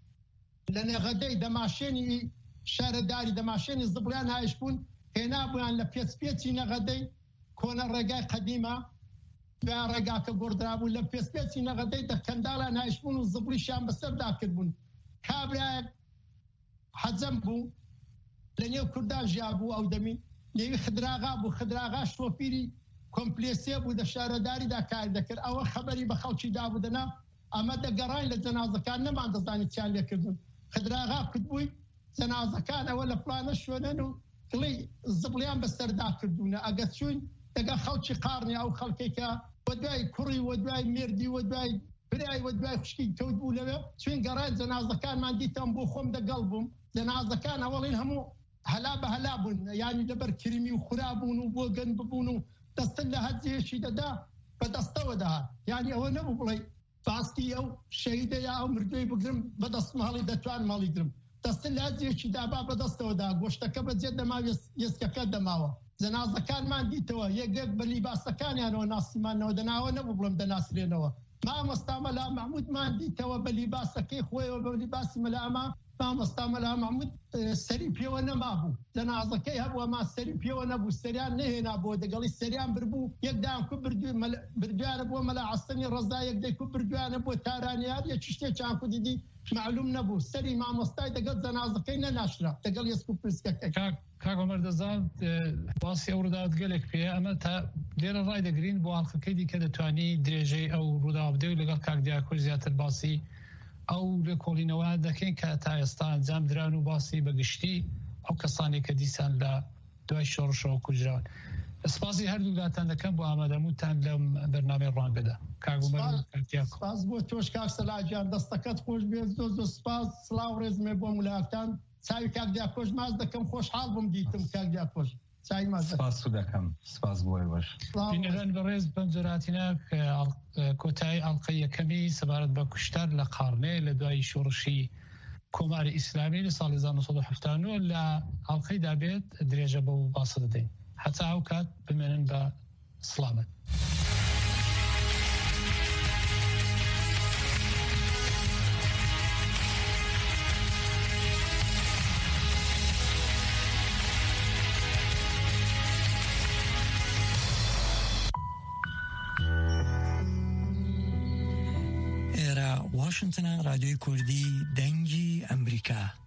لە نێغەدەی دەماشێنی شارەداری دەماشێنی زبڵیان هاویشت بوون هێنابوویان لە پێچپێچی نەغەدەی کۆنە ڕێگای قەدیمە دوای ڕێگاکە گۆڕدرابوو لە پێچپێچی نەغەدەی دەکەنداڵیان هاویشت بوون و زبڵیشیان بەسەردا کردبوون کابرایەک حەجەم بوو لە نێو کوردان ژیابوو ئەو دەمی لێوی خدراغا بوو خدراغا شۆفیری کۆمپلێسیە بوو دە شارەداریدا کار دەکرد ئەوە خەبەری بە خەڵکی دابوودەنا ئەمە دەگەڕاین لە جەنازەکان نەمان دەزانێت چیان لێکردن خدراغا کردبووی جەنازەکان ئەوە لە پلانە شوێنن و دڵی زبڵیان بەسەردا کردوونە ئەگە چوین دەگە خەڵکی قارنی ئەو خەڵکێکە وە دوای کوڕی وە دوای مێردی وە دوای برای وە دوای خوشکی کەوت بوو لەوێ چوین گەڕای جەنازەکانمان دیتەم بۆ خۆم دەگەڵ بووم جەنازەکان ئەوەڵین هەموو هەلا بە هەلا بوون یانی لەبەر کریمی و خورابوون و بۆ گەن ببوون و دەستن لە هەرجێشی دەدا بە دەستەوە داهات یانی ئەوە نەبوو بڵێ باسکی ئەو شەهیدە یا ئەو مردوی بگرم بە دەست ماڵی دەتوان ماڵی گرم دەستن لە هەرجێکی دابا بە دەستەوەدا گۆشتەکە بەجێ دەما یەسکەکە دەماوە جەنازەکانمان دیتەوە یەکێک بە لیباسەکانیانەوە ناسیمانەوە دەناوە نەبوو بڵم دەناسرێنەوە مامۆستا مەلا مەحموودمان دیتەوە بە لیباسەکەی خۆیەوە بە لیباسی مەلامە مامۆستا مەلا مەحموود سەری پێوە نەما بوو جەنازەکەی هەبووە ما سەری پێوە نەبوو سەریان نەهێنا بۆ دەگەڵی سەریان بردبوو یەکدان کو بردویانە بۆ مەلا عەسەنی ڕەزا یەکدەی کو بردویانە بۆ تارانیار یەکی شتێکیان کو دیدی معلوم نەبوو سەری مامۆستای دەگەڵ جەنازەکەی نەناشرا دەگەڵ یەسک و پرسکەکەی کاک عومەر دەزانت باسی ئەو ڕووداوت گەلێک پێ ئەمە تا لێرە ڕای دەگرین بۆ هەڵخەکەی دیکە دەتوانی درێژەی ئەو ڕووداو بدەی و لەگەڵ کاک دیاکۆ زیاتر باسی ئەو لێکۆڵینەوە دەکەین کە تا ئێستا ئەنجام دران و باسی بەگشتی ئەو کەسانی کە دیسان لە دوای شۆڕشەوە کوژراون سپاسی هەردووگاتان دەکەم بۆ ئامادەبوونتان لەم بەرنامەی ڕوانگەدا کاک عومەر سپاس بۆ تۆش کاک سەلاجیان دەستەکەت خۆش بێت زۆر سپاس سڵاو ڕێزمێ بۆ مولاتان چاوی کاک دیاکۆش ماز دەکەم خۆشحاڵ بووم دیتم کاک دیاکۆش چای ماز سپاس دەکەم سپاس بۆی باش بینەران بەڕێز بەمجراتینە کۆتایی ئەڵقەی یەکەمی سەبارەت بە کوشتار لە قارنێ لە دوای شۆڕشی کۆماری ئیسلامی لە ساڵی 1970 لە هەڵقەی دابێت درێژە بە و باسە دەدەین هەتا ئەو کات بمێنن بە سڵامەت. واشنطن رادیۆی کوردی دەنگی ئەمریکا